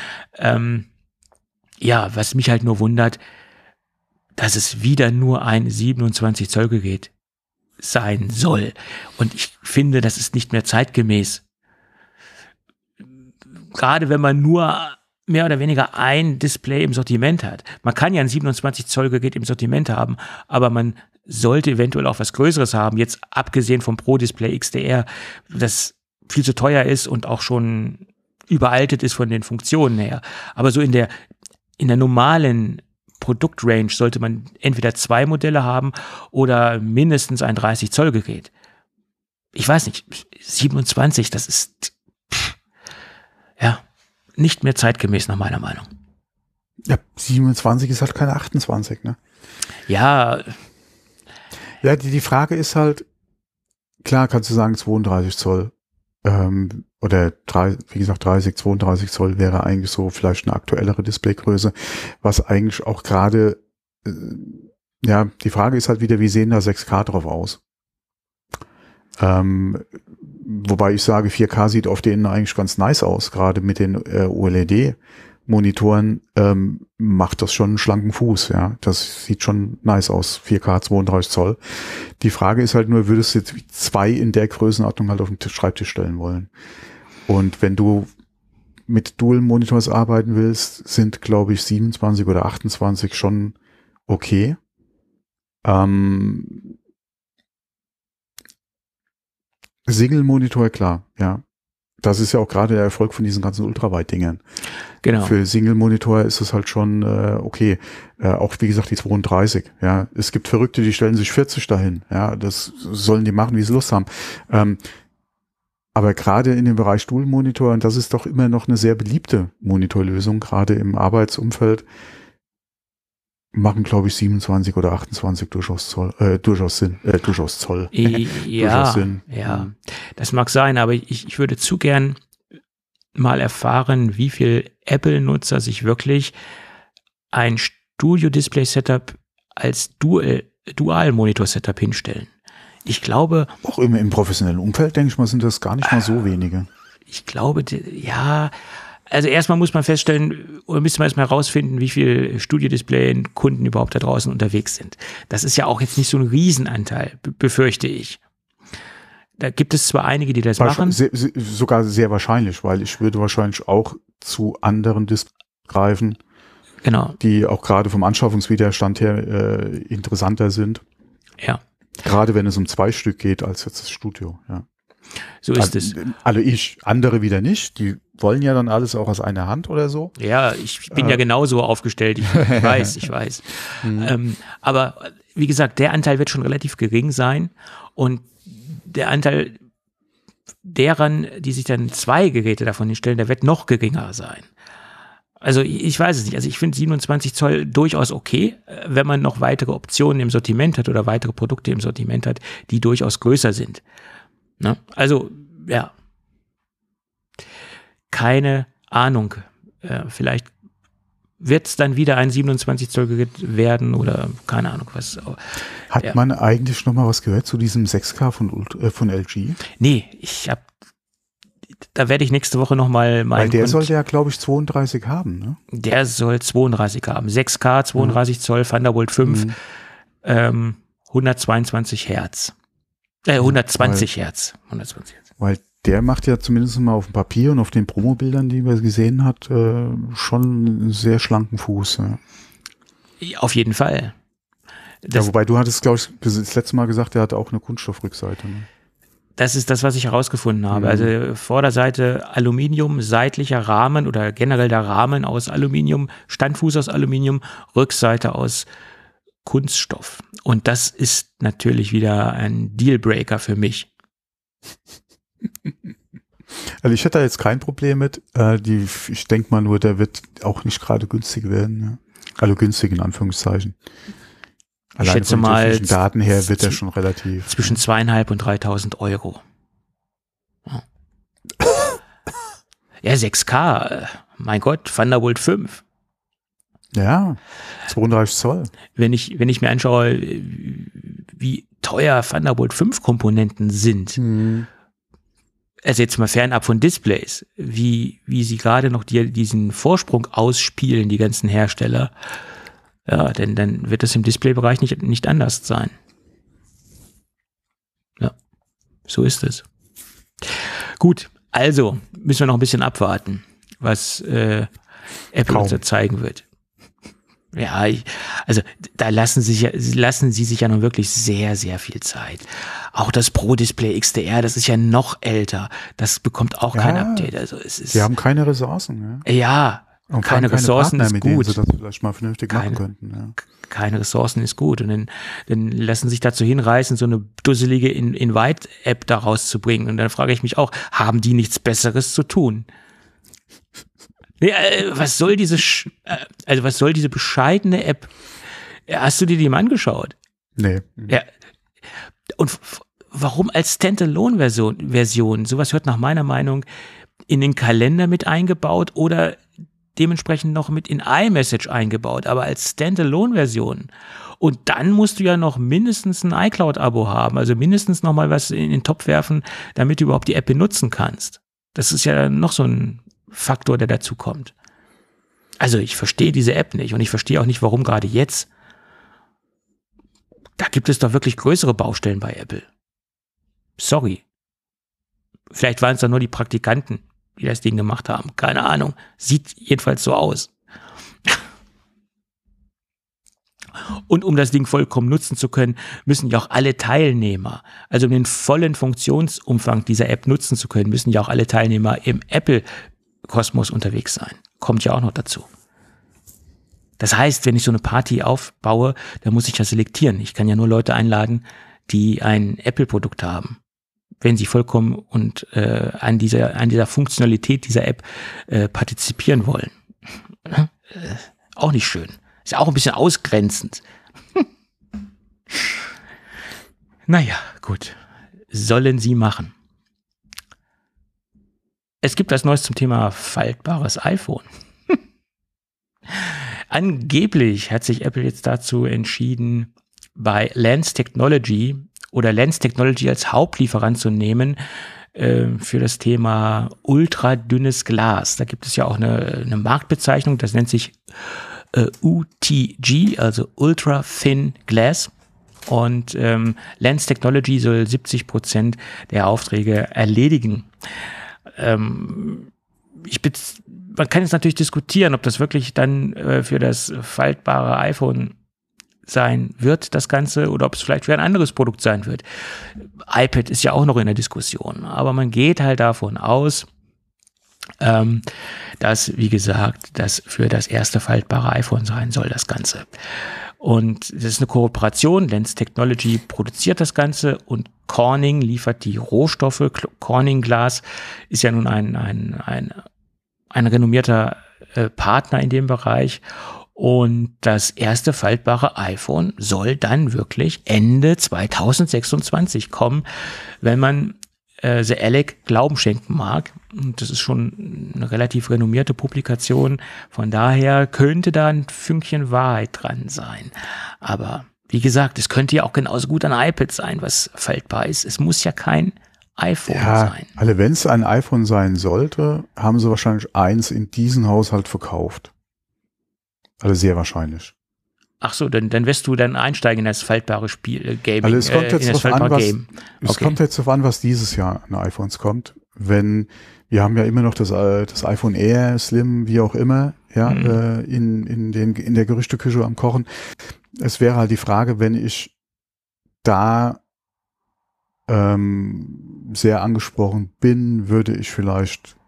Ja, was mich halt nur wundert, dass es wieder nur ein 27-Zoll-Gerät sein soll. Und ich finde, das ist nicht mehr zeitgemäß. Gerade wenn man nur mehr oder weniger ein Display im Sortiment hat. Man kann ja ein 27-Zoll-Gerät im Sortiment haben, aber man sollte eventuell auch was Größeres haben, jetzt abgesehen vom Pro-Display XDR, das viel zu teuer ist und auch schon überaltet ist von den Funktionen her. Aber so in der normalen Produktrange sollte man entweder 2 Modelle haben oder mindestens ein 30-Zoll-Gerät. Ich weiß nicht, 27, das ist nicht mehr zeitgemäß nach meiner Meinung. Ja, 27 ist halt keine 28, ne? Ja. Ja, die Frage ist halt, klar kannst du sagen 32 Zoll oder wie gesagt 32 Zoll wäre eigentlich so vielleicht eine aktuellere Displaygröße, was eigentlich auch gerade, die Frage ist halt wieder, wie sehen da 6K drauf aus? Wobei ich sage, 4K sieht auf denen eigentlich ganz nice aus, gerade mit den OLED-Monitoren macht das schon einen schlanken Fuß, ja. Das sieht schon nice aus, 4K 32 Zoll. Die Frage ist halt nur, würdest du jetzt 2 in der Größenordnung halt auf den Schreibtisch stellen wollen? Und wenn du mit Dual-Monitors arbeiten willst, sind, glaube ich, 27 oder 28 schon okay. Single-Monitor, klar, ja. Das ist ja auch gerade der Erfolg von diesen ganzen Ultraweit-Dingern. Genau. Für Single-Monitor ist es halt schon okay. Auch wie gesagt die 32. Ja, es gibt Verrückte, die stellen sich 40 dahin. Ja, das sollen die machen, wie sie Lust haben. Aber gerade in dem Bereich Stuhlmonitor, und das ist doch immer noch eine sehr beliebte Monitorlösung, gerade im Arbeitsumfeld, machen, glaube ich, 27 oder 28 durchaus Zoll. Durchaus Sinn. Durchaus Sinn. Ja, das mag sein, aber ich würde zu gern mal erfahren, wie viel Apple-Nutzer sich wirklich ein Studio-Display-Setup als Dual-Monitor-Setup hinstellen. Ich glaube... Auch im professionellen Umfeld, denke ich mal, sind das gar nicht mal so wenige. Ich glaube, ja... Also erstmal muss man feststellen, oder müssen wir erstmal herausfinden, wie viel Studio-Display-Kunden überhaupt da draußen unterwegs sind. Das ist ja auch jetzt nicht so ein Riesenanteil, befürchte ich. Da gibt es zwar einige, die das machen. Sogar sehr wahrscheinlich, weil ich würde wahrscheinlich auch zu anderen Displays greifen, genau, die auch gerade vom Anschaffungswiderstand her interessanter sind. Ja. Gerade wenn es um 2 Stück geht, als jetzt das Studio, ja. So ist es. Andere wieder nicht. Die wollen ja dann alles auch aus einer Hand oder so. Ja, ich bin ja genauso aufgestellt. Ich weiß. Aber wie gesagt, der Anteil wird schon relativ gering sein und der Anteil derer, die sich dann 2 Geräte davon hinstellen, der wird noch geringer sein. Also ich weiß es nicht. Also ich finde 27 Zoll durchaus okay, wenn man noch weitere Optionen im Sortiment hat oder weitere Produkte im Sortiment hat, die durchaus größer sind. Ne? Also, ja. Keine Ahnung. Vielleicht wird es dann wieder ein 27 Zoll Gerät werden oder keine Ahnung was. Hat man eigentlich noch mal was gehört zu diesem 6K von LG? Nee, da werde ich nächste Woche noch mal Weil der sollte ja, glaube ich, 32 haben, ne? Der soll 32 haben. 6K, 32 Zoll, Thunderbolt 5, 122 Hertz. 120 Hertz. Weil der macht ja zumindest mal auf dem Papier und auf den Promobildern, die man gesehen hat, schon einen sehr schlanken Fuß. Ja. Auf jeden Fall. Ja, wobei du hattest, glaube ich, das letzte Mal gesagt, der hat auch eine Kunststoffrückseite. Ne? Das ist das, was ich herausgefunden habe. Also Vorderseite Aluminium, seitlicher Rahmen oder generell der Rahmen aus Aluminium, Standfuß aus Aluminium, Rückseite aus Kunststoff. Und das ist natürlich wieder ein Dealbreaker für mich. Also ich hätte da jetzt kein Problem mit. Ich denke mal nur, der wird auch nicht gerade günstig werden. Ja. Also günstig in Anführungszeichen. Ich schätze mal, Daten her wird er schon relativ. Zwischen 2.500 und 3.000 Euro. Ja, ja 6K. Mein Gott, Thunderbolt 5. Ja, 32 Zoll. Wenn ich mir anschaue, wie teuer Thunderbolt 5 Komponenten sind, also jetzt mal fernab von Displays, wie sie gerade noch diesen Vorsprung ausspielen, die ganzen Hersteller, ja, denn dann wird das im Displaybereich nicht anders sein. Ja, so ist es. Gut, also müssen wir noch ein bisschen abwarten, was Apple uns da zeigen wird. Ja, also da lassen sie sich ja nun wirklich sehr, sehr viel Zeit. Auch das Pro-Display XDR, das ist ja noch älter. Das bekommt auch kein Update. Also sie haben keine Ressourcen. Ja, und keine Ressourcen Partner, ist gut. Sie das vielleicht mal vernünftig machen könnten. Ja. Keine Ressourcen ist gut. Und dann lassen sich dazu hinreißen, so eine dusselige Invite-App da rauszubringen. Und dann frage ich mich auch, haben die nichts Besseres zu tun? Was soll diese bescheidene App? Hast du dir die mal angeschaut? Nee. Ja. Und warum als Standalone-Version? Sowas wird nach meiner Meinung in den Kalender mit eingebaut oder dementsprechend noch mit in iMessage eingebaut, aber als Standalone-Version. Und dann musst du ja noch mindestens ein iCloud-Abo haben, also mindestens noch mal was in den Topf werfen, damit du überhaupt die App benutzen kannst. Das ist ja noch so ein Faktor, der dazu kommt. Also ich verstehe diese App nicht und ich verstehe auch nicht, warum gerade jetzt. Da gibt es doch wirklich größere Baustellen bei Apple. Sorry. Vielleicht waren es doch nur die Praktikanten, die das Ding gemacht haben. Keine Ahnung. Sieht jedenfalls so aus. Und um das Ding vollkommen nutzen zu können, müssen ja auch alle Teilnehmer, also um den vollen Funktionsumfang dieser App nutzen zu können, müssen ja auch alle Teilnehmer im Apple-Kosmos unterwegs sein. Kommt ja auch noch dazu. Das heißt, wenn ich so eine Party aufbaue, dann muss ich ja selektieren. Ich kann ja nur Leute einladen, die ein Apple-Produkt haben. wenn sie vollkommen und an dieser Funktionalität dieser App partizipieren wollen. Auch nicht schön. Ist ja auch ein bisschen ausgrenzend. Naja, gut. Sollen sie machen. Es gibt was Neues zum Thema faltbares iPhone. Angeblich hat sich Apple jetzt dazu entschieden, bei Lens Technology als Hauptlieferant zu nehmen für das Thema ultradünnes Glas. Da gibt es ja auch eine Marktbezeichnung, das nennt sich UTG, also Ultra Thin Glass. Und Lens Technology soll 70% der Aufträge erledigen. Man kann jetzt natürlich diskutieren, ob das wirklich dann für das faltbare iPhone sein wird, das Ganze, oder ob es vielleicht für ein anderes Produkt sein wird. iPad ist ja auch noch in der Diskussion, aber man geht halt davon aus, dass, wie gesagt, das für das erste faltbare iPhone sein soll, das Ganze. Und das ist eine Kooperation, Lens Technology produziert das Ganze und Corning liefert die Rohstoffe. Corning Glas ist ja nun ein renommierter Partner in dem Bereich. Und das erste faltbare iPhone soll dann wirklich Ende 2026 kommen, wenn man The Alec Glauben schenken mag. Und das ist schon eine relativ renommierte Publikation. Von daher könnte da ein Fünkchen Wahrheit dran sein. Aber wie gesagt, es könnte ja auch genauso gut ein iPad sein, was faltbar ist. Es muss ja kein iPhone sein. Also wenn es ein iPhone sein sollte, haben sie wahrscheinlich eins in diesen Haushalt verkauft. Also sehr wahrscheinlich. Ach so, dann wirst du dann einsteigen in das faltbare Spiel, Gaming. Also es kommt jetzt kommt jetzt darauf an, was dieses Jahr an iPhones kommt. Wir haben ja immer noch das iPhone Air, Slim, wie auch immer, ja, in der Gerüchteküche am Kochen. Es wäre halt die Frage, wenn ich da sehr angesprochen bin, würde ich vielleicht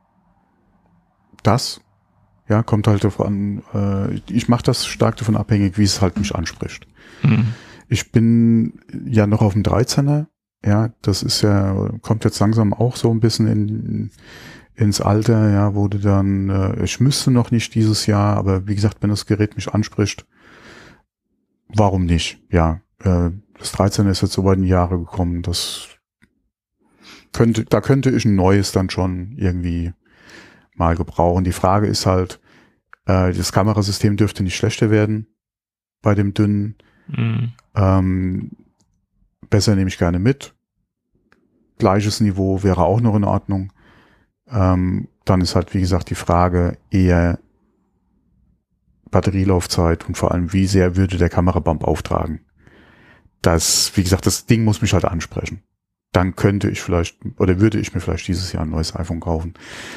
das. Ja, kommt halt davon an, ich mache das stark davon abhängig, wie es halt mich anspricht. Ich bin ja noch auf dem 13er, ja, das ist ja, kommt jetzt langsam auch so ein bisschen ins Alter, ja, wurde dann, ich müsste noch nicht dieses Jahr, aber wie gesagt, wenn das Gerät mich anspricht, warum nicht? Ja, das 13er ist jetzt so weit in die Jahre gekommen, da könnte ich ein neues dann schon irgendwie mal gebrauchen. Die Frage ist halt, das Kamerasystem dürfte nicht schlechter werden bei dem dünnen. Besser nehme ich gerne mit. Gleiches Niveau wäre auch noch in Ordnung. Dann ist halt, wie gesagt, die Frage eher Batterielaufzeit und vor allem, wie sehr würde der Kamerabump auftragen. Wie gesagt, das Ding muss mich halt ansprechen. Dann könnte ich vielleicht, oder würde ich mir vielleicht dieses Jahr ein neues iPhone kaufen.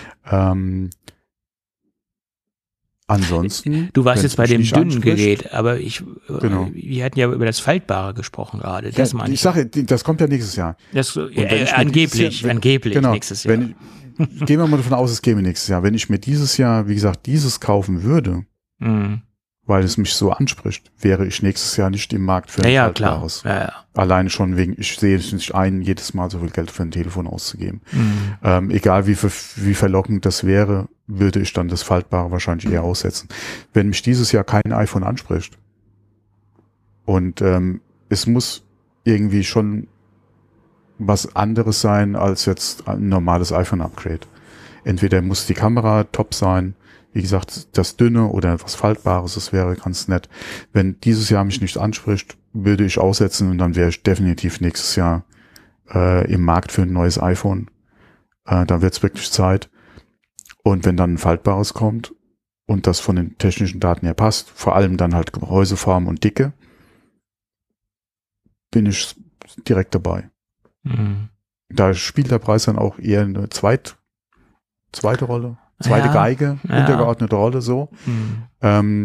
Ansonsten. Du warst jetzt bei dem dünnen Gerät, aber wir hatten ja über das Faltbare gesprochen gerade. Das meine ich. Ich sage, das kommt ja nächstes Jahr. Angeblich genau, nächstes Jahr. Gehen wir mal davon aus, es käme nächstes Jahr. Wenn ich mir dieses Jahr, wie gesagt, dieses kaufen würde, weil es mich so anspricht, wäre ich nächstes Jahr nicht im Markt für ein Faltbares. Klar. Ja. Alleine schon ich sehe es nicht ein, jedes Mal so viel Geld für ein Telefon auszugeben. Egal wie verlockend das wäre, würde ich dann das Faltbare wahrscheinlich eher aussetzen. Wenn mich dieses Jahr kein iPhone anspricht und es muss irgendwie schon was anderes sein als jetzt ein normales iPhone-Upgrade. Entweder muss die Kamera top sein, wie gesagt, das Dünne oder was Faltbares, das wäre ganz nett. Wenn dieses Jahr mich nicht anspricht, würde ich aussetzen und dann wäre ich definitiv nächstes Jahr im Markt für ein neues iPhone. Dann wird es wirklich Zeit. Und wenn dann ein Faltbares kommt und das von den technischen Daten her passt, vor allem dann halt Gehäuseform und Dicke, bin ich direkt dabei. Da spielt der Preis dann auch eher eine zweite Rolle. Zweite Geige, untergeordnete Rolle so. Dann,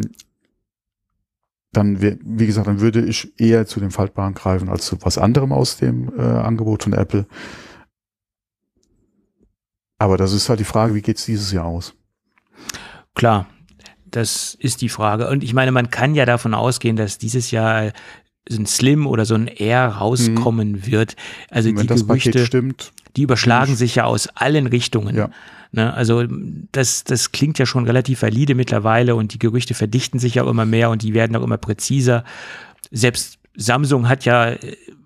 wie gesagt, dann würde ich eher zu dem Faltbaren greifen als zu was anderem aus dem Angebot von Apple. Aber das ist halt die Frage, wie geht's dieses Jahr aus? Klar, das ist die Frage. Und ich meine, man kann ja davon ausgehen, dass dieses Jahr ein Slim oder so ein Air rauskommen wird. Also Und wenn die das Paket Gerüchte, stimmt, die überschlagen sich ja aus allen Richtungen. Ja. Ne, also das klingt ja schon relativ valide mittlerweile und die Gerüchte verdichten sich ja immer mehr und die werden auch immer präziser. Selbst Samsung hat ja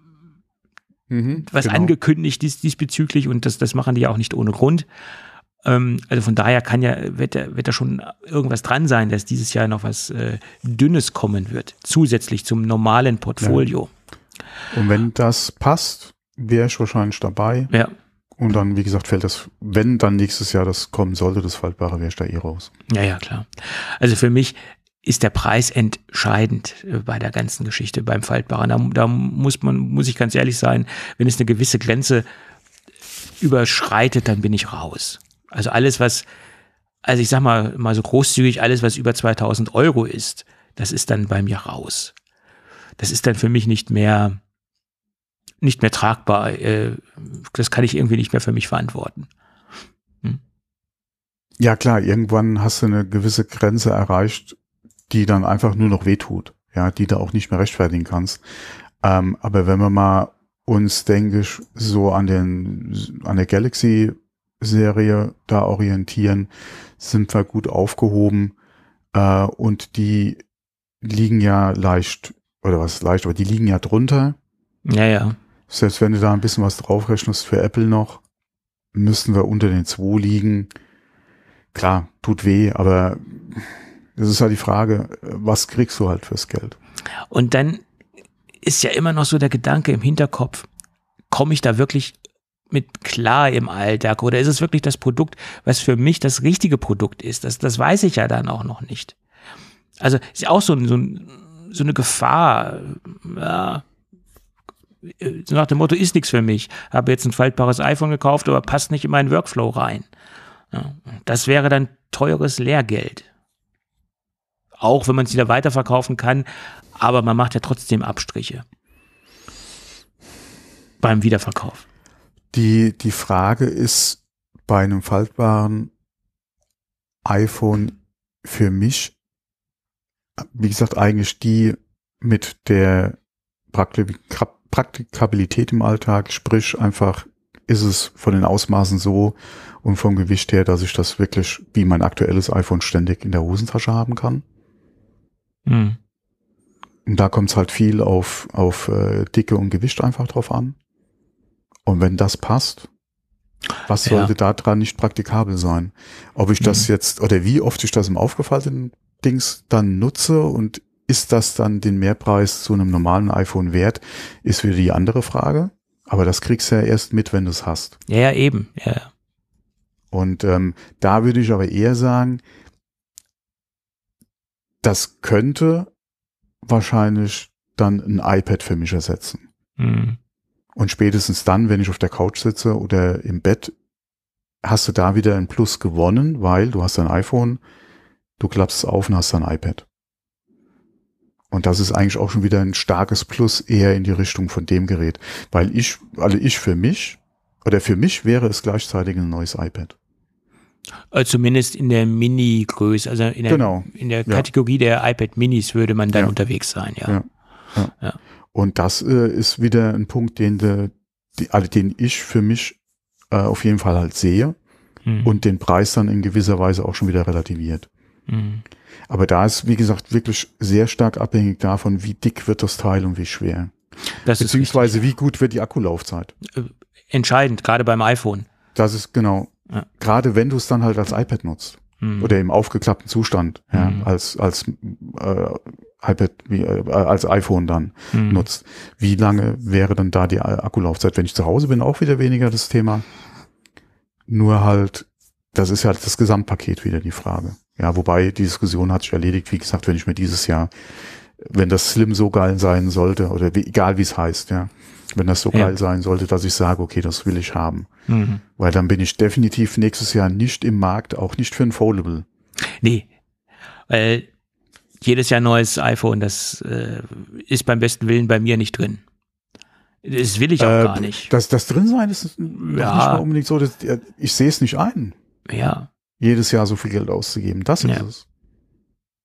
was genau. angekündigt diesbezüglich und das machen die ja auch nicht ohne Grund. Also von daher wird da schon irgendwas dran sein, dass dieses Jahr noch was Dünnes kommen wird, zusätzlich zum normalen Portfolio. Ja. Und wenn das passt, wäre ich wahrscheinlich dabei. Ja. Und dann, wie gesagt, fällt das, wenn dann nächstes Jahr das kommen sollte, das Faltbare, wäre ich da raus. Ja, klar. Also für mich ist der Preis entscheidend bei der ganzen Geschichte beim Faltbaren. Da muss ich ganz ehrlich sein, wenn es eine gewisse Grenze überschreitet, dann bin ich raus. Also alles, also ich sag mal so großzügig, alles, was über 2000 Euro ist, das ist dann bei mir raus. Das ist dann für mich nicht mehr tragbar. Das kann ich irgendwie nicht mehr für mich verantworten. Ja klar, irgendwann hast du eine gewisse Grenze erreicht, die dann einfach nur noch wehtut, ja, die du auch nicht mehr rechtfertigen kannst. Aber wenn wir mal uns, denke ich, so an der Galaxy-Serie da orientieren, sind wir gut aufgehoben und die liegen ja leicht, oder was leicht, aber die liegen ja drunter. Ja. Selbst wenn du da ein bisschen was draufrechnest für Apple noch, müssten wir unter den 2 liegen. Klar, tut weh, aber das ist halt die Frage, was kriegst du halt fürs Geld? Und dann ist ja immer noch so der Gedanke im Hinterkopf, komme ich da wirklich mit klar im Alltag oder ist es wirklich das Produkt, was für mich das richtige Produkt ist? Das weiß ich ja dann auch noch nicht. Also ist ja auch so eine Gefahr, ja, so nach dem Motto, ist nichts für mich. Habe jetzt ein faltbares iPhone gekauft, aber passt nicht in meinen Workflow rein. Ja, das wäre dann teures Lehrgeld. Auch wenn man es wieder weiterverkaufen kann, aber man macht ja trotzdem Abstriche beim Wiederverkauf. Die Frage ist bei einem faltbaren iPhone für mich, wie gesagt, eigentlich die mit der Praktikabilität im Alltag, sprich einfach ist es von den Ausmaßen so und vom Gewicht her, dass ich das wirklich wie mein aktuelles iPhone ständig in der Hosentasche haben kann. Und da kommt es halt viel auf Dicke und Gewicht einfach drauf an. Und wenn das passt, was sollte da dran nicht praktikabel sein? Ob ich das jetzt, oder wie oft ich das im aufgefallenen Dings dann nutze und ist das dann den Mehrpreis zu einem normalen iPhone wert, ist wieder die andere Frage. Aber das kriegst du ja erst mit, wenn du es hast. Ja, eben. Ja. Und da würde ich aber eher sagen, das könnte wahrscheinlich dann ein iPad für mich ersetzen. Und spätestens dann, wenn ich auf der Couch sitze oder im Bett, hast du da wieder ein Plus gewonnen, weil du hast ein iPhone, du klappst es auf und hast ein iPad. Und das ist eigentlich auch schon wieder ein starkes Plus eher in die Richtung von dem Gerät. Weil für mich wäre es gleichzeitig ein neues iPad. Zumindest in der Mini-Größe, also in der Kategorie der iPad Minis würde man dann unterwegs sein, ja. Und das ist wieder ein Punkt, den ich für mich auf jeden Fall halt sehe und den Preis dann in gewisser Weise auch schon wieder relativiert. Aber da ist, wie gesagt, wirklich sehr stark abhängig davon, wie dick wird das Teil und wie schwer. Beziehungsweise wie gut wird die Akkulaufzeit. Entscheidend, gerade beim iPhone. Das ist genau. Ja. Gerade wenn du es dann halt als iPad nutzt oder im aufgeklappten Zustand, als iPad, als iPhone dann nutzt. Wie lange wäre dann da die Akkulaufzeit? Wenn ich zu Hause bin, auch wieder weniger das Thema. Nur halt, das ist halt das Gesamtpaket wieder die Frage. Ja, wobei die Diskussion hat sich erledigt, wie gesagt, wenn ich mir dieses Jahr, wenn das Slim so geil sein sollte, oder egal wie es heißt, ja, wenn das so geil sein sollte, dass ich sage, okay, das will ich haben. Weil dann bin ich definitiv nächstes Jahr nicht im Markt, auch nicht für ein Foldable. Nee, weil jedes Jahr neues iPhone, das ist beim besten Willen bei mir nicht drin. Das will ich auch gar nicht. Das drin sein ist nicht mal unbedingt so, ich sehe es nicht ein. Ja. Jedes Jahr so viel Geld auszugeben, das ist es.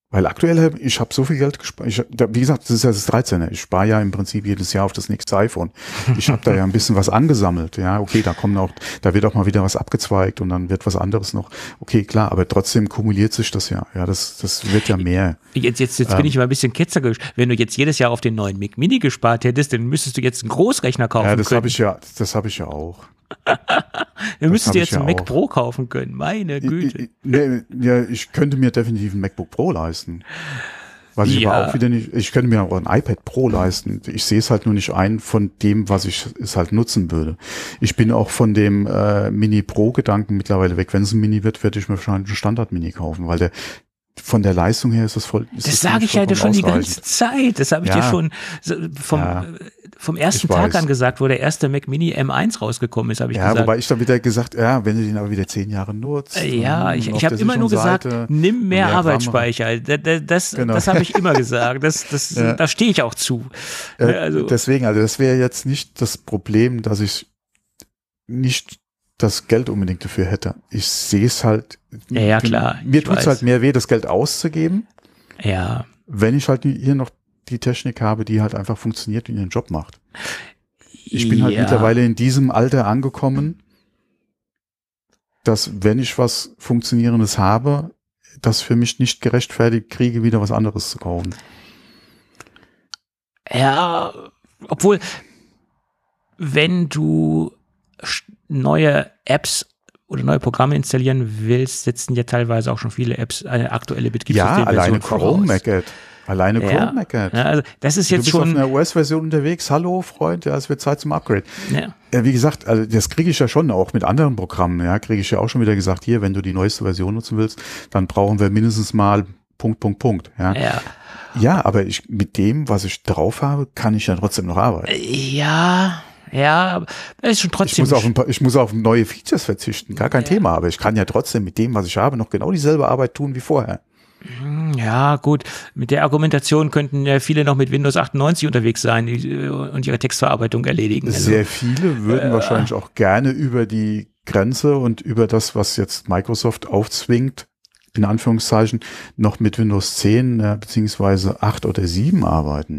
Weil aktuell, ich habe so viel Geld gespart. Wie gesagt, das ist ja das 13. Ich spare ja im Prinzip jedes Jahr auf das nächste iPhone. Ich habe da ja ein bisschen was angesammelt. Ja, okay, da wird auch mal wieder was abgezweigt und dann wird was anderes noch. Okay, klar, aber trotzdem kumuliert sich das ja. Ja, das wird ja mehr. Jetzt bin ich mal ein bisschen ketzerisch. Wenn du jetzt jedes Jahr auf den neuen Mac Mini gespart hättest, dann müsstest du jetzt einen Großrechner kaufen können. Das habe ich ja auch. Dann müsstest du jetzt einen Mac Pro kaufen können, meine Güte. Ich könnte mir definitiv ein MacBook Pro leisten. Was ich aber auch wieder nicht, ich könnte mir auch ein iPad Pro leisten. Ich sehe es halt nur nicht ein von dem, was ich es halt nutzen würde. Ich bin auch von dem Mini Pro Gedanken mittlerweile weg. Wenn es ein Mini wird, werde ich mir wahrscheinlich einen Standard Mini kaufen, weil von der Leistung her ist das voll. Das sage ich ja schon die ganze Zeit. Das habe ich dir schon vom ersten Tag an gesagt, wo der erste Mac Mini M1 rausgekommen ist, habe ich gesagt. Ja, wobei ich dann wieder gesagt, wenn du den aber wieder 10 Jahre nutzt. Ja, ich habe immer nur gesagt, nimm mehr Arbeitsspeicher. Das habe ich immer gesagt. Da stehe ich auch zu. Deswegen, das wäre jetzt nicht das Problem, dass ich nicht das Geld unbedingt dafür hätte. Ich sehe es halt. Ja, klar. Mir tut es halt mehr weh, das Geld auszugeben. Ja. Wenn ich halt hier noch die Technik habe, die halt einfach funktioniert und ihren Job macht. Ich bin halt mittlerweile in diesem Alter angekommen, dass wenn ich was Funktionierendes habe, das für mich nicht gerechtfertigt kriege, wieder was anderes zu kaufen. Ja, obwohl, wenn du neue Apps oder neue Programme installieren willst, setzen ja teilweise auch schon viele Apps eine aktuelle Betriebssystemversion voraus. Alleine Chrome Mac-Ad. Ja, also das ist jetzt schon. Du bist auf einer OS-Version unterwegs. Hallo, Freund, ja, es wird Zeit zum Upgrade. Ja. Wie gesagt, also das kriege ich ja schon auch mit anderen Programmen. Ja, kriege ich ja auch schon wieder gesagt, hier, wenn du die neueste Version nutzen willst, dann brauchen wir mindestens mal ... Ja, aber mit dem, was ich drauf habe, kann ich ja trotzdem noch arbeiten. Ja, aber das ist schon trotzdem. Ich muss auf neue Features verzichten, gar kein Thema, aber ich kann ja trotzdem mit dem, was ich habe, noch genau dieselbe Arbeit tun wie vorher. Ja, gut. Mit der Argumentation könnten ja viele noch mit Windows 98 unterwegs sein und ihre Textverarbeitung erledigen. Sehr viele würden wahrscheinlich auch gerne über die Grenze und über das, was jetzt Microsoft aufzwingt, in Anführungszeichen, noch mit Windows 10 beziehungsweise 8 oder 7 arbeiten.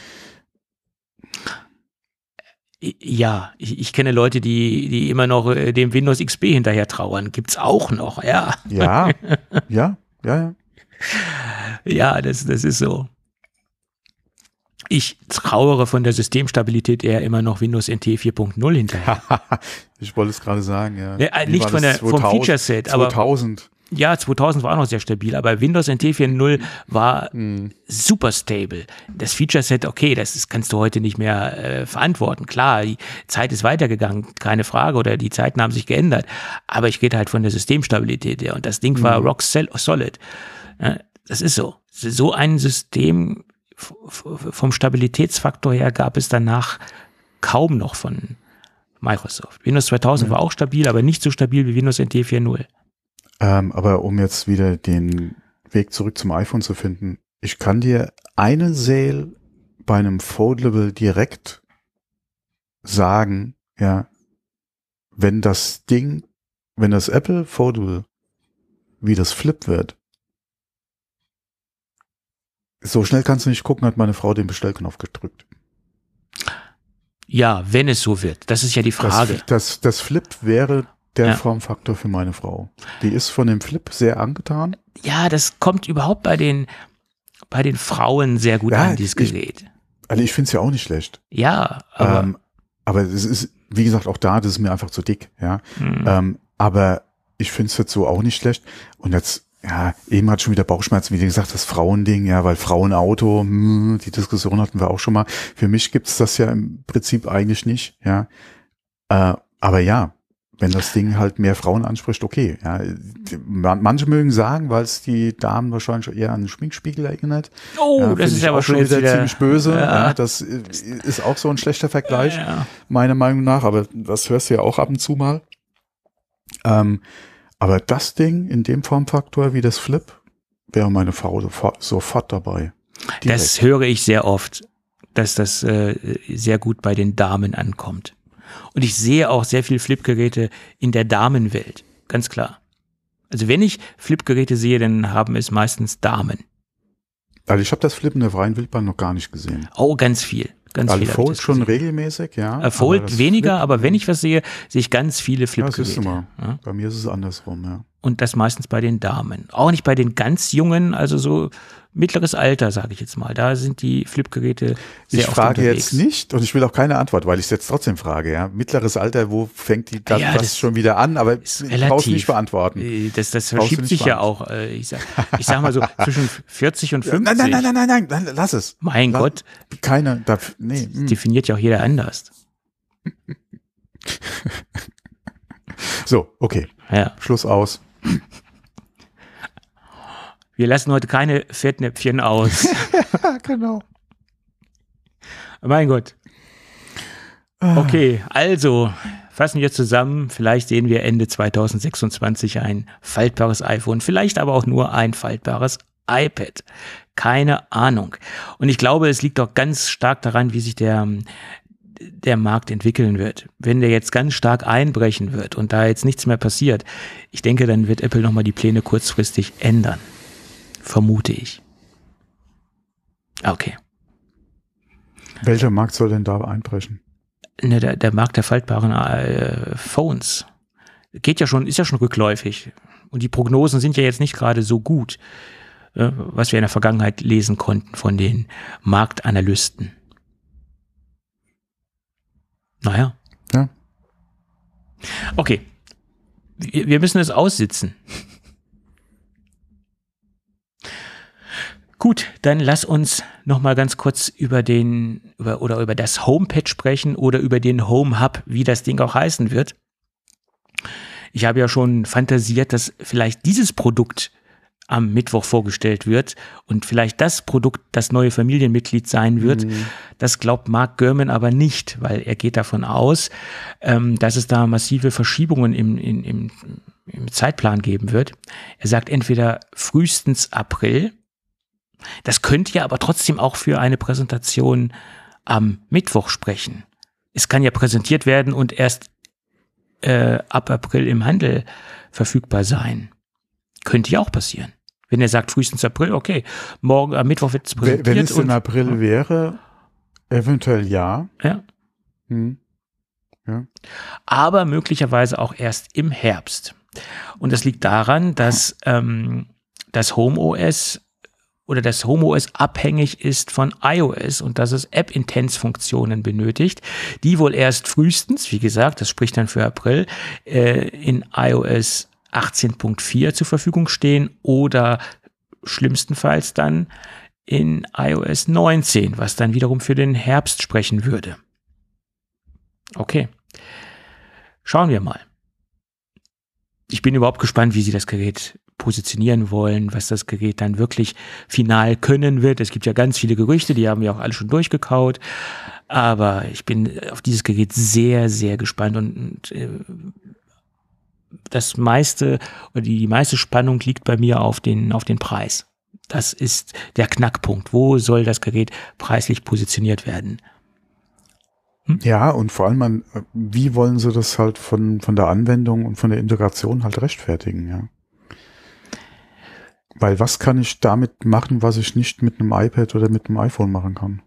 Ja, ich kenne Leute, die immer noch dem Windows XP hinterher trauern. Gibt's auch noch, ja. Ja. Ja, das ist so. Ich trauere von der Systemstabilität eher immer noch Windows NT 4.0 hinterher. Ich wollte es gerade sagen, ja. Nicht vom Feature-Set, aber 2000. Ja, 2000 war auch noch sehr stabil, aber Windows NT 4.0 war super stable. Das Feature-Set, okay, das kannst du heute nicht mehr verantworten. Klar, die Zeit ist weitergegangen, keine Frage, oder die Zeiten haben sich geändert. Aber ich rede halt von der Systemstabilität her und das Ding war rock solid. Das ist so. So ein System vom Stabilitätsfaktor her gab es danach kaum noch von Microsoft. Windows 2000 war auch stabil, aber nicht so stabil wie Windows NT 4.0. Aber um jetzt wieder den Weg zurück zum iPhone zu finden, ich kann dir eine Sale bei einem Foldable direkt sagen, ja, wenn das Apple Foldable wie das Flip wird, so schnell kannst du nicht gucken, hat meine Frau den Bestellknopf gedrückt. Ja, wenn es so wird. Das ist ja die Frage. Das Flip wäre der Formfaktor für meine Frau. Die ist von dem Flip sehr angetan. Ja, das kommt überhaupt bei den Frauen sehr gut an, dieses Gerät. Ich finde es ja auch nicht schlecht. Ja, aber es ist, wie gesagt, auch das ist mir einfach zu dick. Ja, aber ich finde es jetzt so auch nicht schlecht. Und jetzt, eben hat schon wieder Bauchschmerzen, wie gesagt, das Frauending, weil Frauenauto, die Diskussion hatten wir auch schon mal. Für mich gibt es das ja im Prinzip eigentlich nicht. Ja, aber ja. Wenn das Ding halt mehr Frauen anspricht, okay. Ja, manche mögen sagen, weil es die Damen wahrscheinlich eher an einen Schminkspiegel erinnert. Oh, das ist aber schon wieder ziemlich böse. Ja, das ist auch so ein schlechter Vergleich, meiner Meinung nach. Aber das hörst du ja auch ab und zu mal. Aber das Ding in dem Formfaktor wie das Flip wäre meine Frau sofort dabei. Direkt. Das höre ich sehr oft, dass das sehr gut bei den Damen ankommt. Und ich sehe auch sehr viel Flip-Geräte in der Damenwelt, ganz klar. Also wenn ich Flip-Geräte sehe, dann haben es meistens Damen. Also ich habe das Flippen der freien Wildbahn noch gar nicht gesehen. Oh, ganz viel. Ganz Also viel Fold schon regelmäßig, ja. Fold weniger, aber wenn ich was sehe ich ganz viele Ja, siehst du Flip-Geräte. mal. Ja? Bei mir ist es andersrum, ja. Und das meistens bei den Damen. Auch nicht bei den ganz Jungen, also so mittleres Alter, sage ich jetzt mal. Da sind die Flip-Geräte sehr Ich oft frage unterwegs. jetzt nicht, und ich will auch keine Antwort, weil ich es jetzt trotzdem frage, ja. Mittleres Alter, wo fängt die das das schon wieder an? Aber ist ich relativ. brauch's nicht beantworten. Das Brauchst du verschiebt nicht sich ja beantworten. auch. Ich sag mal so zwischen 40 und 50. Nein, lass es. Mein Gott, Keine, nee. definiert ja auch jeder anders. So, okay. Ja. Schluss aus. Wir lassen heute keine Fettnäpfchen aus. Genau. Mein Gott. Okay, also fassen wir zusammen. Vielleicht sehen wir Ende 2026 ein faltbares iPhone, vielleicht aber auch nur ein faltbares iPad. Keine Ahnung. Und ich glaube, es liegt auch ganz stark daran, wie sich der Markt entwickeln wird. Wenn der jetzt ganz stark einbrechen wird und da jetzt nichts mehr passiert, ich denke, dann wird Apple nochmal die Pläne kurzfristig ändern. Vermute ich. Okay. Welcher Markt soll denn da einbrechen? Ne, der Markt der faltbaren Phones ist ja schon rückläufig. Und die Prognosen sind ja jetzt nicht gerade so gut, was wir in der Vergangenheit lesen konnten von den Marktanalysten. Naja. Ja. Okay. Wir müssen es aussitzen. Gut, dann lass uns noch mal ganz kurz über das HomePad sprechen oder über den Home Hub, wie das Ding auch heißen wird. Ich habe ja schon fantasiert, dass vielleicht dieses Produkt am Mittwoch vorgestellt wird und vielleicht das Produkt das neue Familienmitglied sein wird. Das glaubt Mark Gurman aber nicht, weil er geht davon aus, dass es da massive Verschiebungen im Zeitplan geben wird. Er sagt entweder frühestens April. Das könnte ja aber trotzdem auch für eine Präsentation am Mittwoch sprechen. Es kann ja präsentiert werden und erst ab April im Handel verfügbar sein. Könnte ja auch passieren. Wenn er sagt frühestens April, okay, morgen am Mittwoch wird es präsentiert. Wenn es in April wäre, eventuell ja. Ja. Ja. Aber möglicherweise auch erst im Herbst. Und das liegt daran, dass das Home OS abhängig ist von iOS und dass es App-Intense-Funktionen benötigt, die wohl erst frühestens, wie gesagt, das spricht dann für April, in iOS 18.4 zur Verfügung stehen oder schlimmstenfalls dann in iOS 19, was dann wiederum für den Herbst sprechen würde. Okay. Schauen wir mal. Ich bin überhaupt gespannt, wie sie das Gerät positionieren wollen, was das Gerät dann wirklich final können wird. Es gibt ja ganz viele Gerüchte, die haben wir auch alle schon durchgekaut, aber ich bin auf dieses Gerät sehr, sehr gespannt und das meiste oder die meiste Spannung liegt bei mir auf den Preis. Das ist der Knackpunkt. Wo soll das Gerät preislich positioniert werden? Ja, und vor allem, wie wollen sie das halt von der Anwendung und von der Integration halt rechtfertigen, ja? Weil was kann ich damit machen, was ich nicht mit einem iPad oder mit einem iPhone machen kann?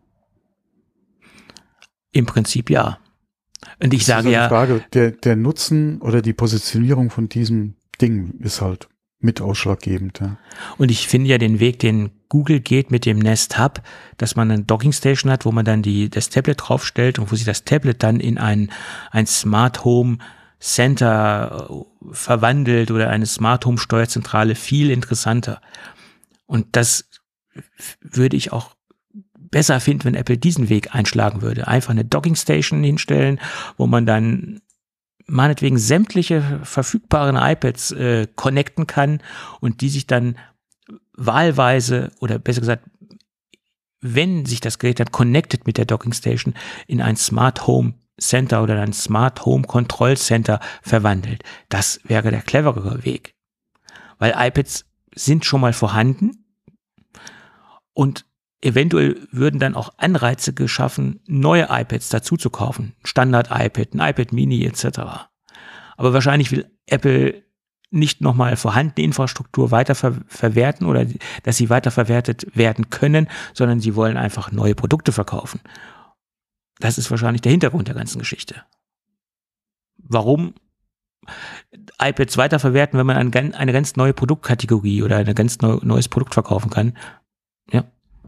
Im Prinzip ja. Und ich sage ja, Frage, der Nutzen oder die Positionierung von diesem Ding ist halt mit ausschlaggebend. Ja. Und ich finde ja den Weg, den Google geht mit dem Nest Hub, dass man eine Dockingstation hat, wo man dann das Tablet draufstellt und wo sich das Tablet dann in ein Smart Home Center verwandelt oder eine Smart Home Steuerzentrale, viel interessanter. Und das würde ich auch besser finden, wenn Apple diesen Weg einschlagen würde. Einfach eine Dockingstation hinstellen, wo man dann meinetwegen sämtliche verfügbaren iPads connecten kann und die sich dann wahlweise oder besser gesagt, wenn sich das Gerät dann connected mit der Dockingstation in ein Smart Home Center oder ein Smart Home Control Center verwandelt. Das wäre der cleverere Weg. Weil iPads sind schon mal vorhanden und eventuell würden dann auch Anreize geschaffen, neue iPads dazu zu kaufen. Standard-iPad, ein iPad Mini etc. Aber wahrscheinlich will Apple nicht nochmal vorhandene Infrastruktur weiter verwerten oder dass sie weiterverwertet werden können, sondern sie wollen einfach neue Produkte verkaufen. Das ist wahrscheinlich der Hintergrund der ganzen Geschichte. Warum iPads weiterverwerten, wenn man eine ganz neue Produktkategorie oder ein ganz neues Produkt verkaufen kann? Ja.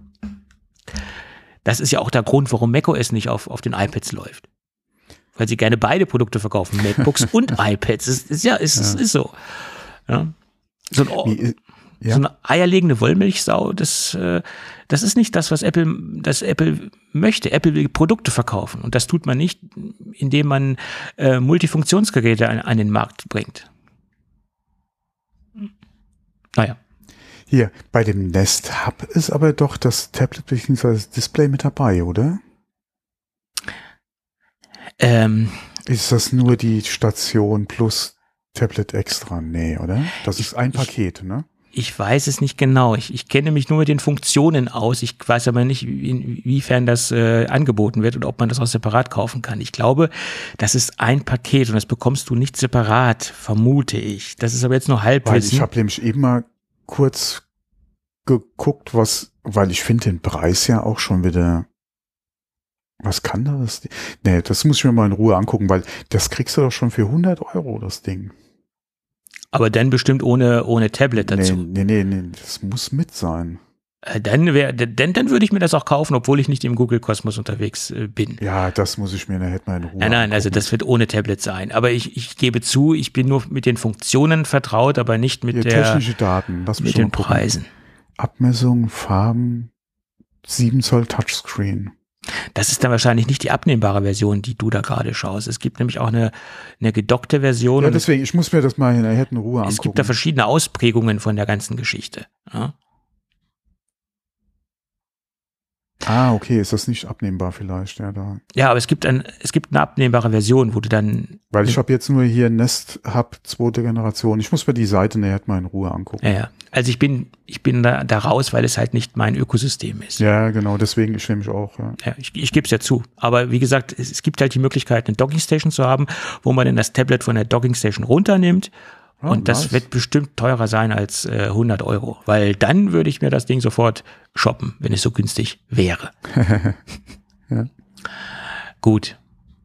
Das ist ja auch der Grund, warum macOS nicht auf den iPads läuft. Weil sie gerne beide Produkte verkaufen, MacBooks und iPads. Ist so. Ja. So eine eierlegende Wollmilchsau, das ist nicht das, was Apple möchte. Apple will Produkte verkaufen. Und das tut man nicht, indem man Multifunktionsgeräte an den Markt bringt. Naja. Hier, bei dem Nest Hub ist aber doch das Tablet bzw. das Display mit dabei, oder? Ist das nur die Station plus Tablet extra? Nee, oder? Das ist ein Paket, ne? Ich weiß es nicht genau. Ich kenne mich nur mit den Funktionen aus. Ich weiß aber nicht, inwiefern das angeboten wird und ob man das auch separat kaufen kann. Ich glaube, das ist ein Paket und das bekommst du nicht separat, vermute ich. Das ist aber jetzt nur Halbwissen. Weil ich habe nämlich eben mal kurz geguckt, weil ich finde den Preis ja auch schon wieder. Was kann das? Nee, das muss ich mir mal in Ruhe angucken, weil das kriegst du doch schon für 100 €, das Ding. Aber dann bestimmt ohne Tablet dazu. Nee, das muss mit sein. Dann würde ich mir das auch kaufen, obwohl ich nicht im Google-Kosmos unterwegs bin. Ja, das muss ich mir nachher mal in Ruhe Nein, also das wird ohne Tablet sein. Aber ich gebe zu, ich bin nur mit den Funktionen vertraut, aber nicht mit technische Daten. Lass mich mit den Preisen. Abmessung, Farben, 7 Zoll Touchscreen. Das ist dann wahrscheinlich nicht die abnehmbare Version, die du da gerade schaust. Es gibt nämlich auch eine gedockte Version. Ja, deswegen, ich muss mir das mal in Ruhe angucken. Es gibt da verschiedene Ausprägungen von der ganzen Geschichte. Ja? Ah, okay, ist das nicht abnehmbar vielleicht? Ja, aber es gibt eine abnehmbare Version, wo du dann... Weil ich habe jetzt nur hier Nest Hub 2. Generation. Ich muss mir die Seite nachher mal in Ruhe angucken. Ja. Also ich bin da raus, weil es halt nicht mein Ökosystem ist. Ja, genau, deswegen, ich nehme mich auch. Ja, ich gebe es ja zu. Aber wie gesagt, es gibt halt die Möglichkeit, eine Dockingstation zu haben, wo man dann das Tablet von der Dockingstation runternimmt. Und das wird bestimmt teurer sein als 100 €. Weil dann würde ich mir das Ding sofort shoppen, wenn es so günstig wäre. Ja. Gut.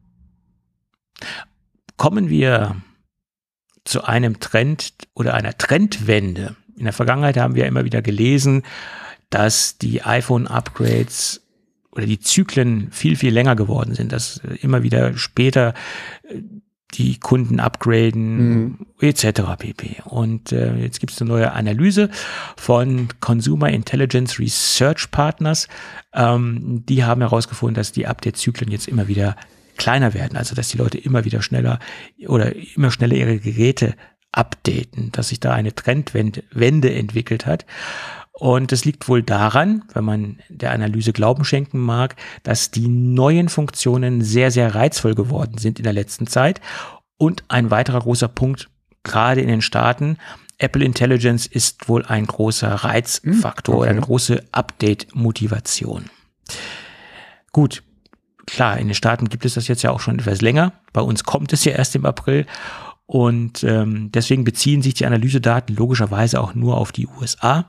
Kommen wir zu einem Trend oder einer Trendwende. In der Vergangenheit haben wir immer wieder gelesen, dass die iPhone-Upgrades oder die Zyklen viel, viel länger geworden sind, dass immer wieder später die Kunden upgraden, etc. pp. Und jetzt gibt es eine neue Analyse von Consumer Intelligence Research Partners. Die haben herausgefunden, dass die Update-Zyklen jetzt immer wieder kleiner werden, also dass die Leute immer wieder schneller ihre Geräte updaten, dass sich da eine Trendwende entwickelt hat. Und das liegt wohl daran, wenn man der Analyse Glauben schenken mag, dass die neuen Funktionen sehr, sehr reizvoll geworden sind in der letzten Zeit. Und ein weiterer großer Punkt, gerade in den Staaten, Apple Intelligence ist wohl ein großer Reizfaktor oder eine große Update-Motivation. Gut, klar, in den Staaten gibt es das jetzt ja auch schon etwas länger. Bei uns kommt es ja erst im April. Und deswegen beziehen sich die Analysedaten logischerweise auch nur auf die USA.